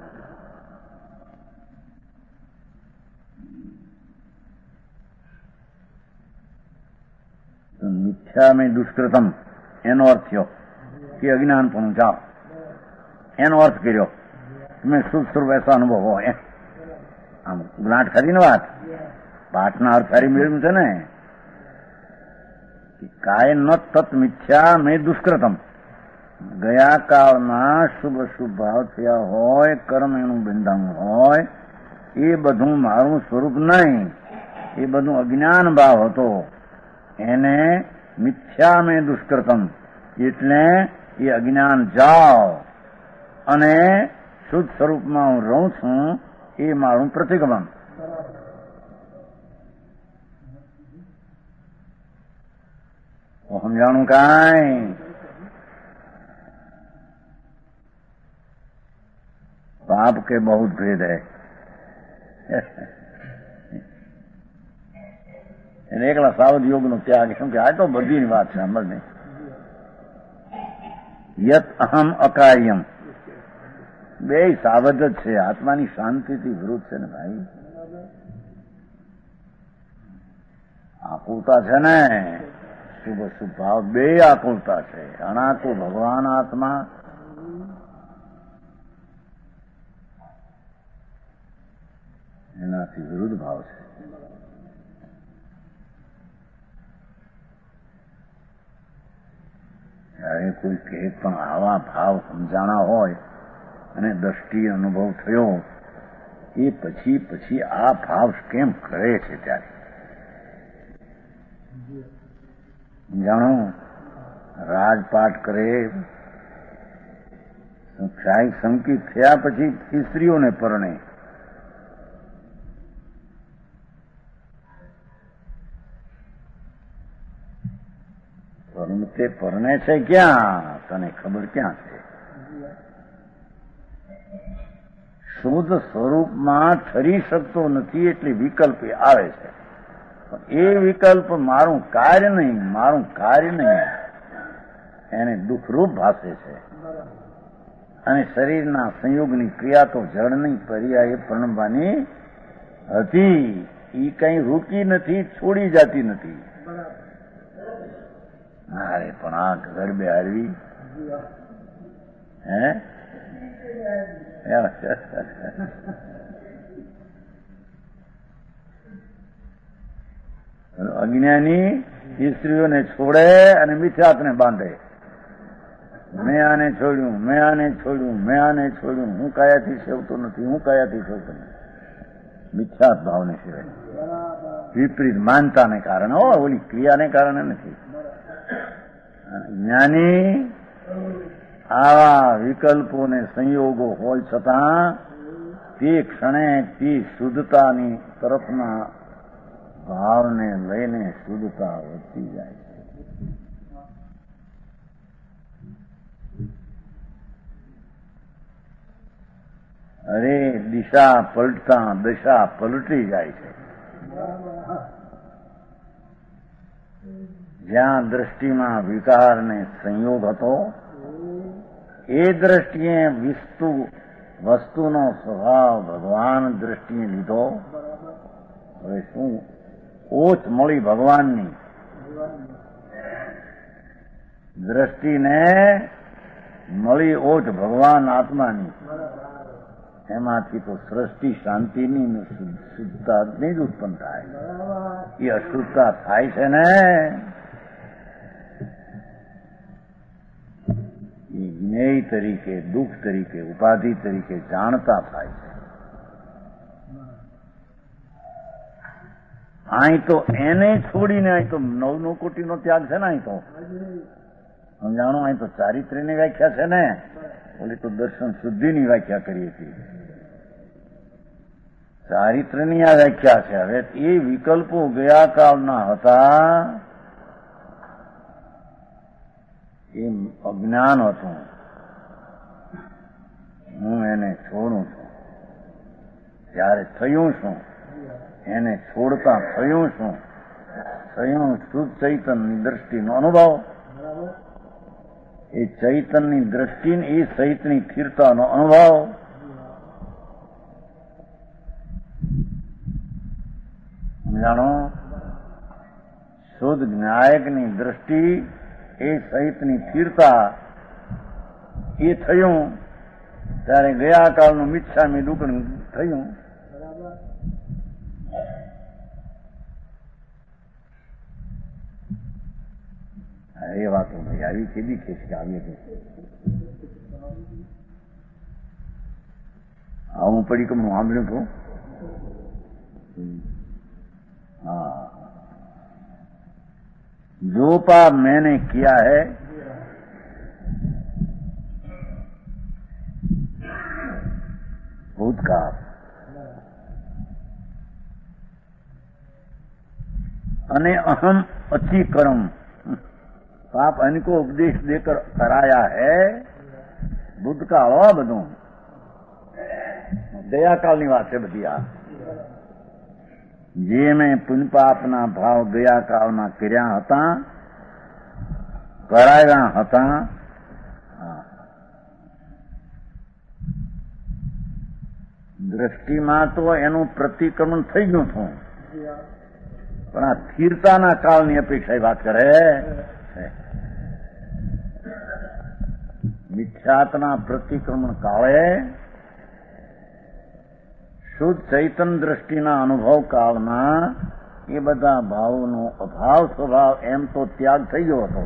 મિથ્યા મેં દુષ્કૃતમ એનો અર્થ થયો કે અજ્ઞાન પણ જાઓ. એનો અર્થ કર્યો તમે શુદ્ધ સ્વરૂપ એસો અનુભવ હોય. આમ ગાંઠ ખરી ને વાત, પાઠના અર્થ સારી મેળવ્યું છે ને. કાય ન તત મિથ્યા મેં દુષ્કૃતમ. ગયા કાળમાં શુભ અશુભ ભાવ થયા હોય, કર્મ એનું બંધાયું હોય, એ બધું મારું સ્વરૂપ નહીં, એ બધું અજ્ઞાન ભાવ હતો. એને મિથ્યા મેં દુષ્કૃતમ એટલે એ અજ્ઞાન જાઓ અને શુદ્ધ સ્વરૂપમાં હું રહું છું, એ મારું પ્રતિક્રમણ. સમજાણું કાંઈ? पाप के बहुत भेद है। એને એકલા સાવધ યોગનો ત્યાગ, શું કે આ તો બધીની વાત છે સાંભળને. યત અહમ અકાર્યમ, બે સાવધ જ છે, આત્માની શાંતિથી વિરુદ્ધ છે ને ભાઈ. આકુલતા છે ને, શુભ અશુભ ભાવ બે આકુલતા છે. અનાકુલ ભગવાન આત્મા, એનાથી વિરુદ્ધ ભાવ છે. ત્યારે કોઈ કહે પણ આવા ભાવ સમજાણા હોય અને દ્રષ્ટિ અનુભવ થયો એ પછી આ ભાવ કેમ કરે છે? ત્યારે જાણો, રાજપાટ કરે, સંકિત થયા પછી સ્ત્રીઓને પરણે, તે પરણે છે ક્યાં? તને ખબર ક્યાં છે? શુદ્ધ સ્વરૂપમાં ઠરી શકતો નથી એટલે વિકલ્પ આવે છે. એ વિકલ્પ મારું કાર્ય નહીં, એને દુઃખરૂપ ભાષે છે. અને શરીરના સંયોગની ક્રિયા તો જળની પર્યાય પરણવાની હતી, એ કઈ રૂકી નથી, છોડી જતી નથી. અરે પણ આ ગરબે હારવી હે અજ્ઞાની સ્ત્રીઓને છોડે અને મિથ્યાત્વને બાંધે. મેં આને છોડ્યું, હું કાયાથી સેવતો નથી, મિથ્યાત ભાવને સિવાય વિપરીત માનતાને કારણે, ઓલી ક્રિયાને કારણે નથી. જ્ઞાની આવા વિકલ્પોને સંયોગો હોય છતાં તે ક્ષણે તે શુદ્ધતાની તરફના ભાવને લઈને શુદ્ધતા વધતી જાય છે. અરે દિશા પલટતા દશા પલટી જાય છે. જ્યાં દ્રષ્ટિમાં વિકારને સંયોગ હતો એ દ્રષ્ટિએ વસ્તુનો સ્વભાવ ભગવાન દ્રષ્ટિએ લીધો. હવે શું ઓછ મળી ભગવાનની દ્રષ્ટિને, મળી ઓછ ભગવાન આત્માની. એમાંથી તો સૃષ્ટિ શાંતિની શુદ્ધતાની જ ઉત્પન્ન થાય. એ અશુદ્ધતા થાય છે ને, એ જ્ઞેય તરીકે, દુઃખ તરીકે, ઉપાધિ તરીકે જાણતા થાય છે. અહીં તો એને છોડીને, અહીં તો 9 કોટીનો ત્યાગ છે ને. અહીં તો સમજાણો, અહીં તો ચારિત્ર્યની વ્યાખ્યા છે ને, ઓલી તો દર્શન શુદ્ધિની વ્યાખ્યા કરી હતી. ચારિત્ર્યની આ વ્યાખ્યા છે. હવે એ વિકલ્પો ગયા કાળના હતા, એ અજ્ઞાન હતું. હું એને છોડું છું ત્યારે થયું શું? એને છોડતા થયું શું? થયું શુદ્ધ ચૈતનની દ્રષ્ટિનો અનુભવ. એ ચૈતનની દ્રષ્ટિ, એ સહિતની સ્થિરતાનો અનુભવ. જાણો, શુદ્ધ જ્ઞાયકની દ્રષ્ટિ, એ સહિતની સ્થિરતા, એ થયું ત્યારે ગયા કાળનું મિચ્છામી દુઃખ થયું. એ વાતો ભાઈ આવી કેદી કેસ કે આવી હતી. આવું પડી કે હું સાંભળ્યું છું. हाँ, जो पाप मैंने किया है भूतकाल, अने अहम अच्छी कर्म, पाप इनको उपदेश देकर कराया है भूतकाल. બધું ગયાકાળની વાત છે બધી આ. જે મેં પુણ્યપાપના ભાવ ગયા કાળમાં કર્યા હતા, કરાવ્યા હતા, દ્રષ્ટિમાં તો એનું પ્રતિક્રમણ થઈ ગયું હતું, પણ આ સ્થિરતાના કાળની અપેક્ષા વાત કરે. મિથ્યાત્વના પ્રતિક્રમણ કાળે શુદ્ધ ચૈતન દ્રષ્ટિના અનુભવ કાળમાં એ બધા ભાવોનો અભાવ સ્વભાવ એમ તો ત્યાગ થઈ ગયો હતો.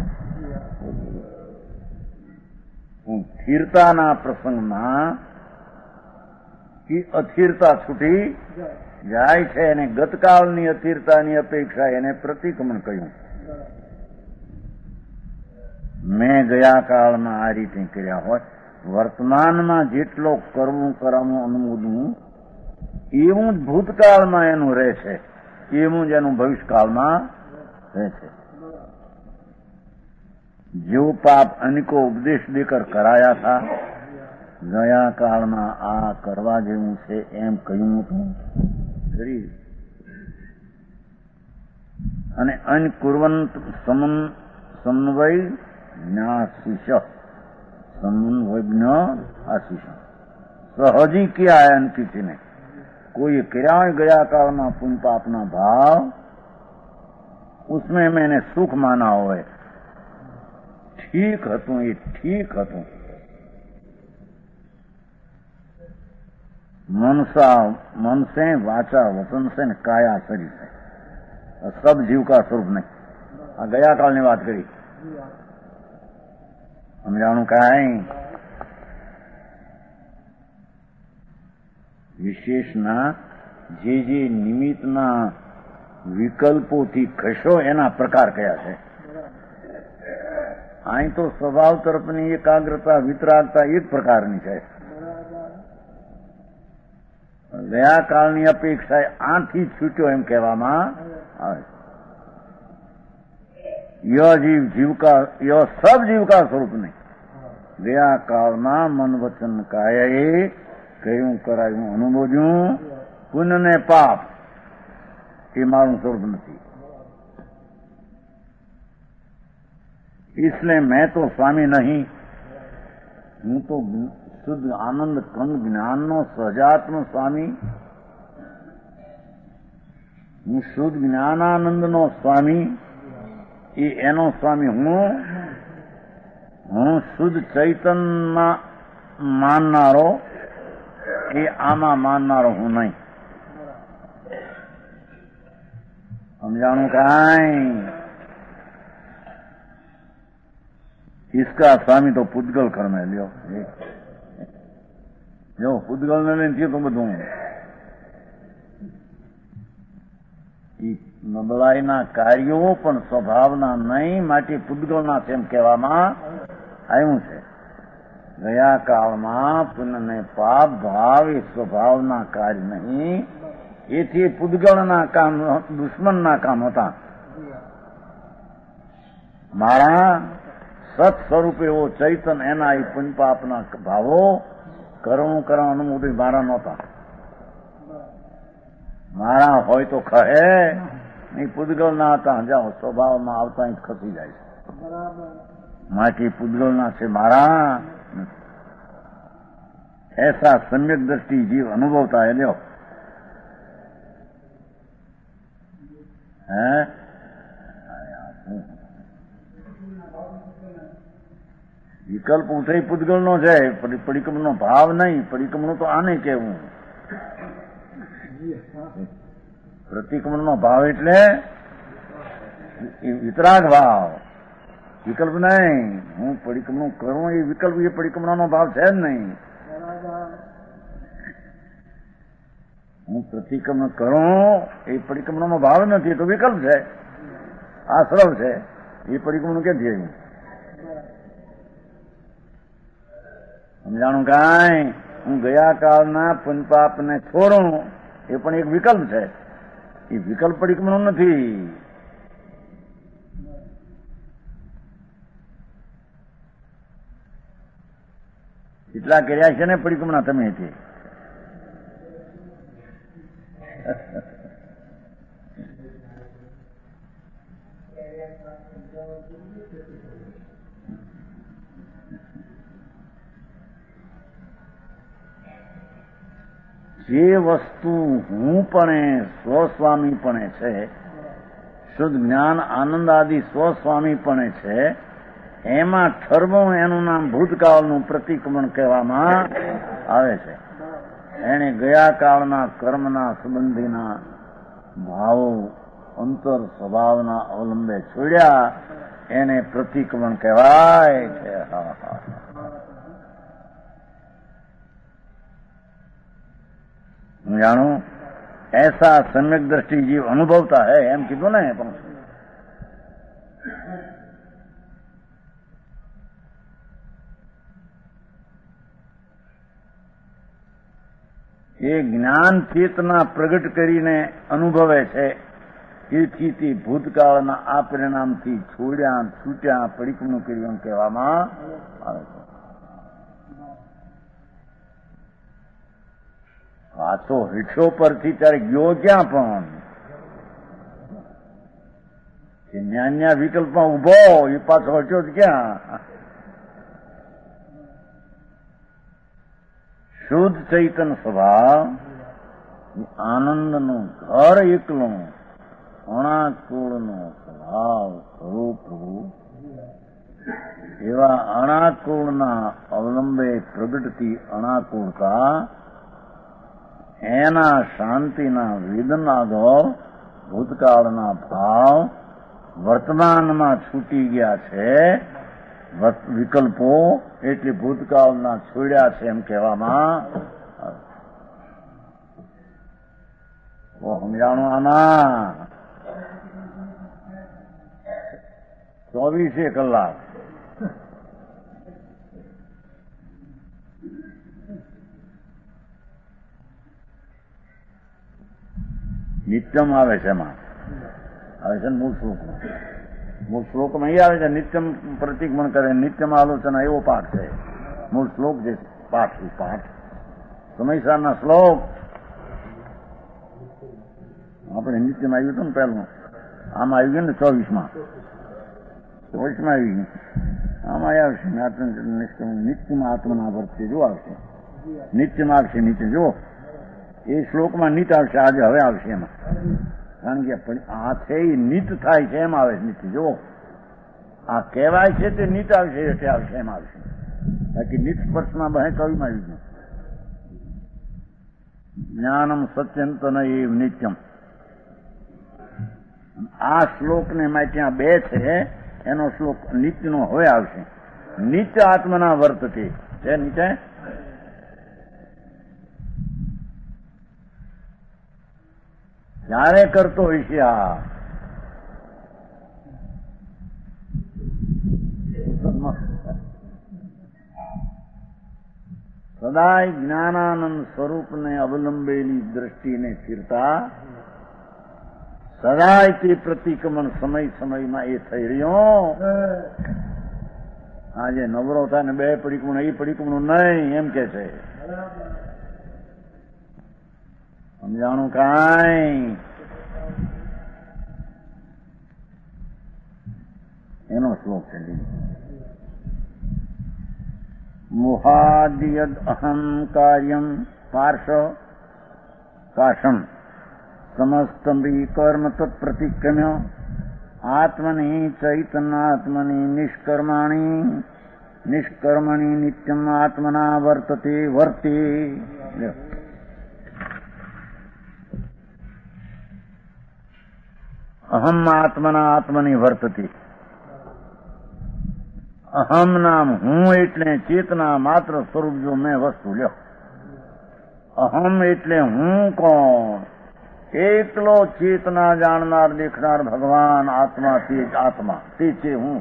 સ્થિરતાના પ્રસંગમાં અસ્થિરતા છૂટી જાય છે અને ગતકાળની અસ્થિરતાની અપેક્ષા એને પ્રતિક્રમણ કહ્યું. મેં ગયા કાળમાં આ રીતે કર્યા હોય, વર્તમાનમાં જેટલો કરવું કરવાનું અનુમોદવું એવું જ ભૂતકાળમાં એનું રહે છે, એવું જ એનું ભવિષ્યકાળમાં રહે છે. जो पाप अनेको उपदेश देकर कराया था, ગયા કાળમાં આ કરવા જેવું છે એમ કહ્યું હતું અને અનકુર્વંત સમન્વય જ્ઞાશીષ સમન્વય आशीष સહજી किया है किसी ने कोई किया गया काल में पुण्य पापना भाव उसमें मैंने सुख माना हो, ઠીક હતું, એ ઠીક હતું. मन से वाचा वचन से न काया शरीर से, सब जीव का स्वरूप नहीं. આ ગયા કાળની વાત કરી. સમજાણું કાંઈ વિશેષના જે જે નિમિત્તના વિકલ્પોથી ખસો એના પ્રકાર કયા છે. અહીં તો સ્વભાવ તરફની એકાગ્રતા વિતરાગતા એક પ્રકારની છે. ગયા કાળની અપેક્ષા આથી છૂટ્યો એમ કહેવામાં આવે. ય જીવ જીવકા ય સબ જીવકા સ્વરૂપ નહીં. ગયા કાળમાં મન વચન કાયાએ કહ્યું કરાયું અનુભવ્યું પુણ્ય ને પાપ એ મારું સ્વરૂપ નથી. इसलिए मैं तो स्वामी नहीं, હું તો શુદ્ધ આનંદ કંદ જ્ઞાનનો સહજાત્મ સ્વામી, હું શુદ્ધ જ્ઞાનાનંદનો સ્વામી, એ એનો સ્વામી હું શુદ્ધ ચૈતનમાં માનનારો, એ આમાં માનનારો હું નહીં. સમજાણું કાંઈ? इसका स्वामी तो पुद्गल कर में लियो, जो पुद्गल ने नहीं थी तो બધું નબળાઈના કાર્યો પણ સ્વભાવના નહીં, માટે પુદ્ગલના તેમ કહેવામાં આવ્યું છે. ગયા કાળમાં પુણ્ય ને પાપ ભાવ એ સ્વભાવના કાર્ય નહીં, એથી પુદ્ગલના કામ દુશ્મનના કામ હતા. મારા સત સ્વરૂપ એવો ચૈતન એના એ પુણ્ય પાપના ભાવો કરવું કરવાનું મોટી મારા નહોતા. મારા હોય તો ખહે નહીં, પૂદગલ ના હતા. જાઓ સ્વભાવમાં આવતા ખસી જાય છે. માટી પૂદગલ ના છે મારા. એસા સમ્યક દ્રષ્ટિ જીવ અનુભવતા હે. લ્યો હે વિકલ્પ ઉઠે પૂદગલનો છે, પરિક્રમનો ભાવ નહીં. પરિક્રમનું તો આને કહેવું. પ્રતિક્રમણનો ભાવ એટલે વિતરાગ ભાવ, વિકલ્પ નહીં. હું પરિક્રમણ કરું એ વિકલ્પ, એ પરિક્રમણનો ભાવ છે જ નહીં. હું પ્રતિક્રમણ કરું એ પરિક્રમણનો ભાવ નથી, એ તો વિકલ્પ છે, આશ્રવ છે. એ પરિક્રમણ ક્યાંથી આવ્યું? સમજાણું કાંઈ? હું ગયા કાળના પુણ્યપાપને છોડું એ પણ એક વિકલ્પ છે, એ વિકલ્પ પરિક્રમણ નથી. એટલા કર્યા છે ને પરિક્રમણા તમે હતી. જે વસ્તુ હુંપણે સ્વસ્વામીપણે છે, શુદ્ધ જ્ઞાન આનંદ આદિ સ્વસ્વામીપણે છે, એમાં ઠરવું એનું નામ ભૂતકાળનું પ્રતિક્રમણ કહેવામાં આવે છે. એને ગયા કાળના કર્મના સંબંધીના ભાવો અંતર સ્વભાવના અવલંબે છોડ્યા, એને પ્રતિક્રમણ કહેવાય છે. જાણો ऐसा सम्यक दृष्टि जीव अनुभवता है एम कीधું ને પણ એ જ્ઞાન ચેતના પ્રગટ કરીને અનુભવે છે. તેથી ભૂતકાળના આ પરિણામથી છોડ્યા છૂટ્યા પરિક્રમણ કર્યું કહેવામાં આવે છે. પાછો રિક્ષો પરથી ત્યારે ગયો ક્યાં પણ ન્યા વિકલ્પમાં ઉભો એ પાછો હટ્યો જ ક્યાં? શુદ્ધ ચૈતન સ્વભાવ આનંદનું ઘર એકલું અણાકુળનો સ્વભાવ સ્વરૂપ એવા અણાકુળના અવલંબે પ્રગટતી અણાકુળતા એના શાંતિના વેદનાદો ભૂતકાળના ભાવ વર્તમાનમાં છૂટી ગયા છે. વિકલ્પો એટલે ભૂતકાળના છોડ્યા છે એમ કહેવામાં સમજાણું. આમાં 24 કલાક નિત્યમ આવે છે. એમાં આવે છે મૂળ શ્લોકમાં. મૂળ શ્લોકમાં અહીં આવે છે નિત્યમ પ્રતિક્રમણ કરે, નિત્યમ આલોચના એવો પાઠ છે. મૂળ શ્લોક જે પાઠ સમયસારના શ્લોક આપણે નિત્યમ આવ્યું હતું ને પહેલું, આમાં આવી ગયું ને 24માં આવી ગયું. આમાં આવશે નિત્યમાં આત્મના વર્તે જો આવશે, નિત્યમાં આવશે નીચે જો એ શ્લોકમાં નીત આવશે. આજે હવે આવશે એમાં, કારણ કે આ છે એ નીત થાય છે એમ આવે નીતિ. જો આ કહેવાય છે તે નીત આવશે એટલે આવશે એમ આવશે. બાકી નીત સ્પર્શમાં બહે કવિમાં આવી ગયું. જ્ઞાનમ સત્યંતન એવ નિત્યમ. આ શ્લોકને માં ત્યાં 2 છે. એનો શ્લોક નિત્યનો હવે આવશે. નિત્ય આત્મના વર્તતી છે નીચે. ક્યારે કરતો હશે આ? સદાય જ્ઞાનાનંદ સ્વરૂપને અવલંબેલી દ્રષ્ટિને ફીરતા સદાય તે પ્રતિક્રમણ સમયમાં એ થઈ રહ્યો. આજે નવરો થાય ને 2 પરિક્રમણ, એ પરિક્રમણ નહીં એમ કે છે. સમજાણું કાંઈ? એનો શ્લોક છે. મોહાદિયદ અહમ કાર્યમ પાર્શ કાશમ સમસ્તમ કર્મ તત્પ્રતિક્રમ્ય આત્મની ચૈતન્યાત્મની નિષ્કર્મણી નિત્યમ આત્મના વર્તતે વર્તે. અહમ આત્મના આત્મની વર્તતી. અહમ નામ હું એટલે ચેતના માત્ર સ્વરૂપ. જો મેં વસ્તુ લ્યો, અહમ એટલે હું કોણ? એકલો ચેતના જાણનાર દેખનાર ભગવાન આત્મા, તે જ આત્મા, તે છે હું.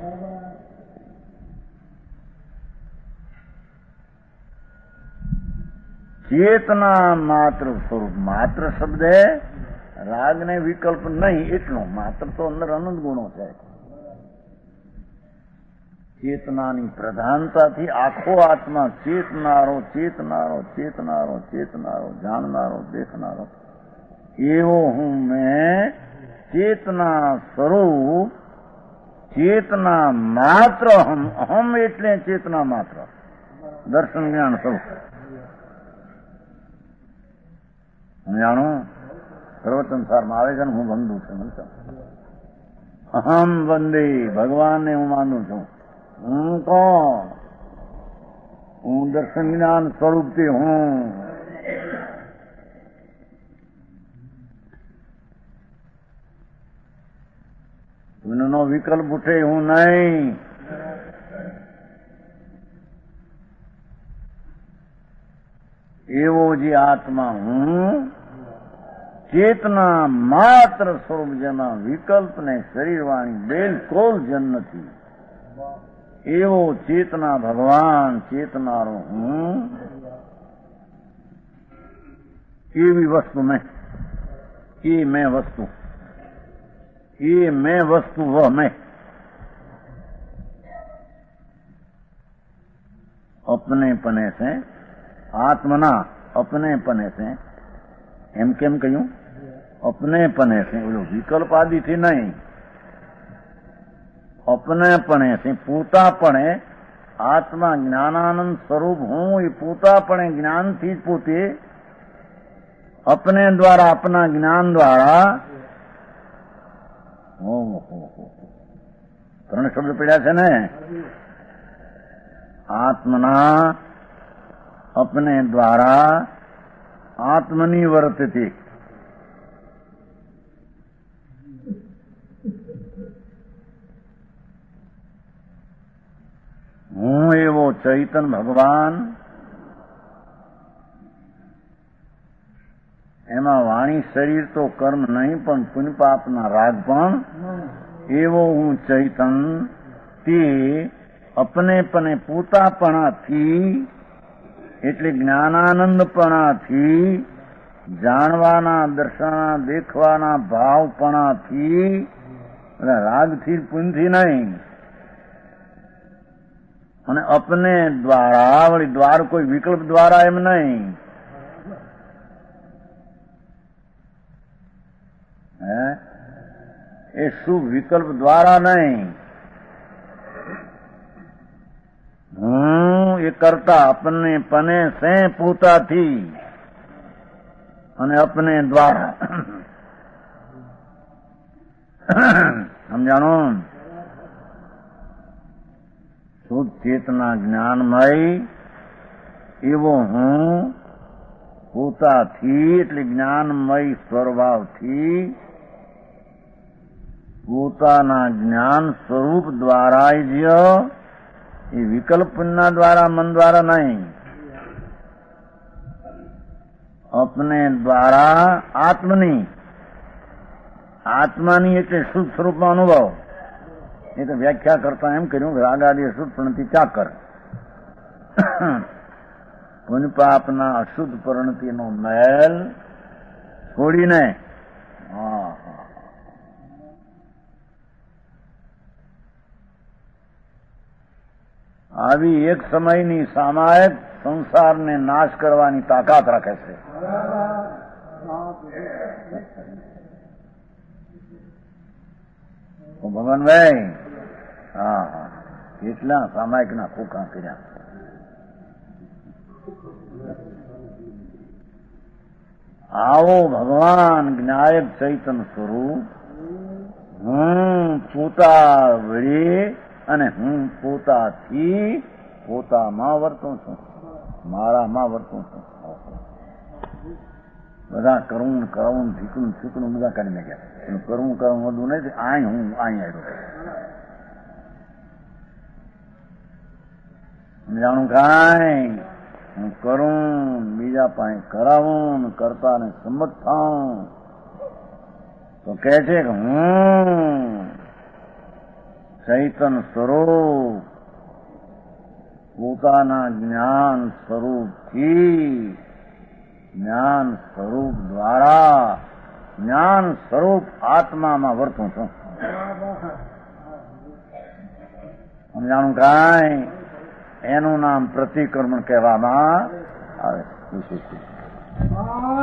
ચેતના માત્ર સ્વરૂપ. માત્ર શબ્દ રાગને વિકલ્પ નહીં એટલો. માત્ર તો અંદર અનંત ગુણો છે. ચેતનાની પ્રધાનતાથી આખો આત્મા ચેતનારો, જાણનારો, દેખનારો, એવો હું મેં ચેતના સ્વરૂપ, ચેતના માત્ર હમ એટલે ચેતના માત્ર, દર્શન જ્ઞાન સ્વરૂપ. જાણો પ્રવચન સારમાં આવે છે ને, હું બંધુ છું. અહમ વંદે, ભગવાનને હું માનું છું. હું કોણ? હું દર્શન જ્ઞાન સ્વરૂપથી હું. નો વિકલ્પ ઉઠે હું નહીં. એવો જે આત્મા હું, ચેતના માત્ર સ્વરૂપ, જેમાં વિકલ્પ ને શરીરવાણી બિલકુલ જન નથી, એવો ચેતના ભગવાન, ચેતનારો હું, એવી વસ્તુ મેં, એ મેં વસ્તુ, ये मैं वस्तु वह मैं. अपने पने से आत्मना, अपने पने से, एम केम कहूं, अपने पने से, बोलो विकल्प आदि थी नहीं, अपने पने से पूतापणे आत्मा ज्ञानानंद स्वरूप हूं. ये पूतापणे ज्ञान थी पोते, अपने द्वारा, अपना ज्ञान द्वारा. ત્રણ શબ્દ પડ્યા છે ને. આત્મના, અપને દ્વારા, આત્મની વર્તતી. હું એવો ચૈતન ભગવાન, એમાં વાણી શરીર તો કર્મ નહીં, પણ પુણ્ય પાપના રાગ પણ. એવો હું ચૈતન તે અપનેપણે પોતાપણાથી, એટલે જ્ઞાનાનંદપણાથી, જાણવાના, દર્શના, દેખવાના ભાવપણાથી, રાગથી પુણ્યથી નહીં. અને અપને દ્વારા, વળી દ્વાર કોઈ વિકલ્પ દ્વારા એમ નહીં. એ શુભ વિકલ્પ દ્વારા નહીં. હું એ કરતા અપને પને સે પોતાથી અને અપને દ્વારા. સમજાણો? શુદ્ધ ચેતના જ્ઞાનમય એવો હું પોતાથી, એટલે જ્ઞાનમય સ્વભાવથી, પોતાના જ્ઞાન સ્વરૂપ દ્વારા જ, એ વિકલ્પના દ્વારા, મન દ્વારા નહીં. અપને દ્વારા આત્મની, આત્માની એટલે શુદ્ધ સ્વરૂપનો અનુભવ. એ તો વ્યાખ્યા કરતા એમ કર્યું, રાગાદી અશુદ્ધ પ્રણતિ ચાકર. પુણ્ય પાપના અશુદ્ધ પ્રણતિનો મેલ છોડીને, આવી એક સમયની સામાયિક સંસારને નાશ કરવાની તાકાત રાખે છે. ભગવાનભાઈ, હા હા, કેટલા સામાયિકના ખોખા કર્યા. આવો ભગવાન જ્ઞાયક ચૈતન સ્વરૂપ, હું પોતા વળી અને હું પોતાથી, પોતામાં વર્તું છું, મારામાં વર્તું છું. બધા કરવું કરવું, ઠીકણું ઠીકણું બધા કાઢી નાખ્યા. કરવું કરવું બધું નહીં, અહીં હું અહીં આવ્યો. જાણું કાંઈ હું કરું, બીજા પાસે કરાવું, કરતા ને સંમત થાઉં, તો કહે છે કે હું ચૈતન સ્વરૂપ, પોતાના જ્ઞાન સ્વરૂપથી, જ્ઞાન સ્વરૂપ દ્વારા, જ્ઞાન સ્વરૂપ આત્મામાં વર્તું છું. સમજાણું કાંઈ? એનું નામ પ્રતિક્રમણ કહેવામાં આવે.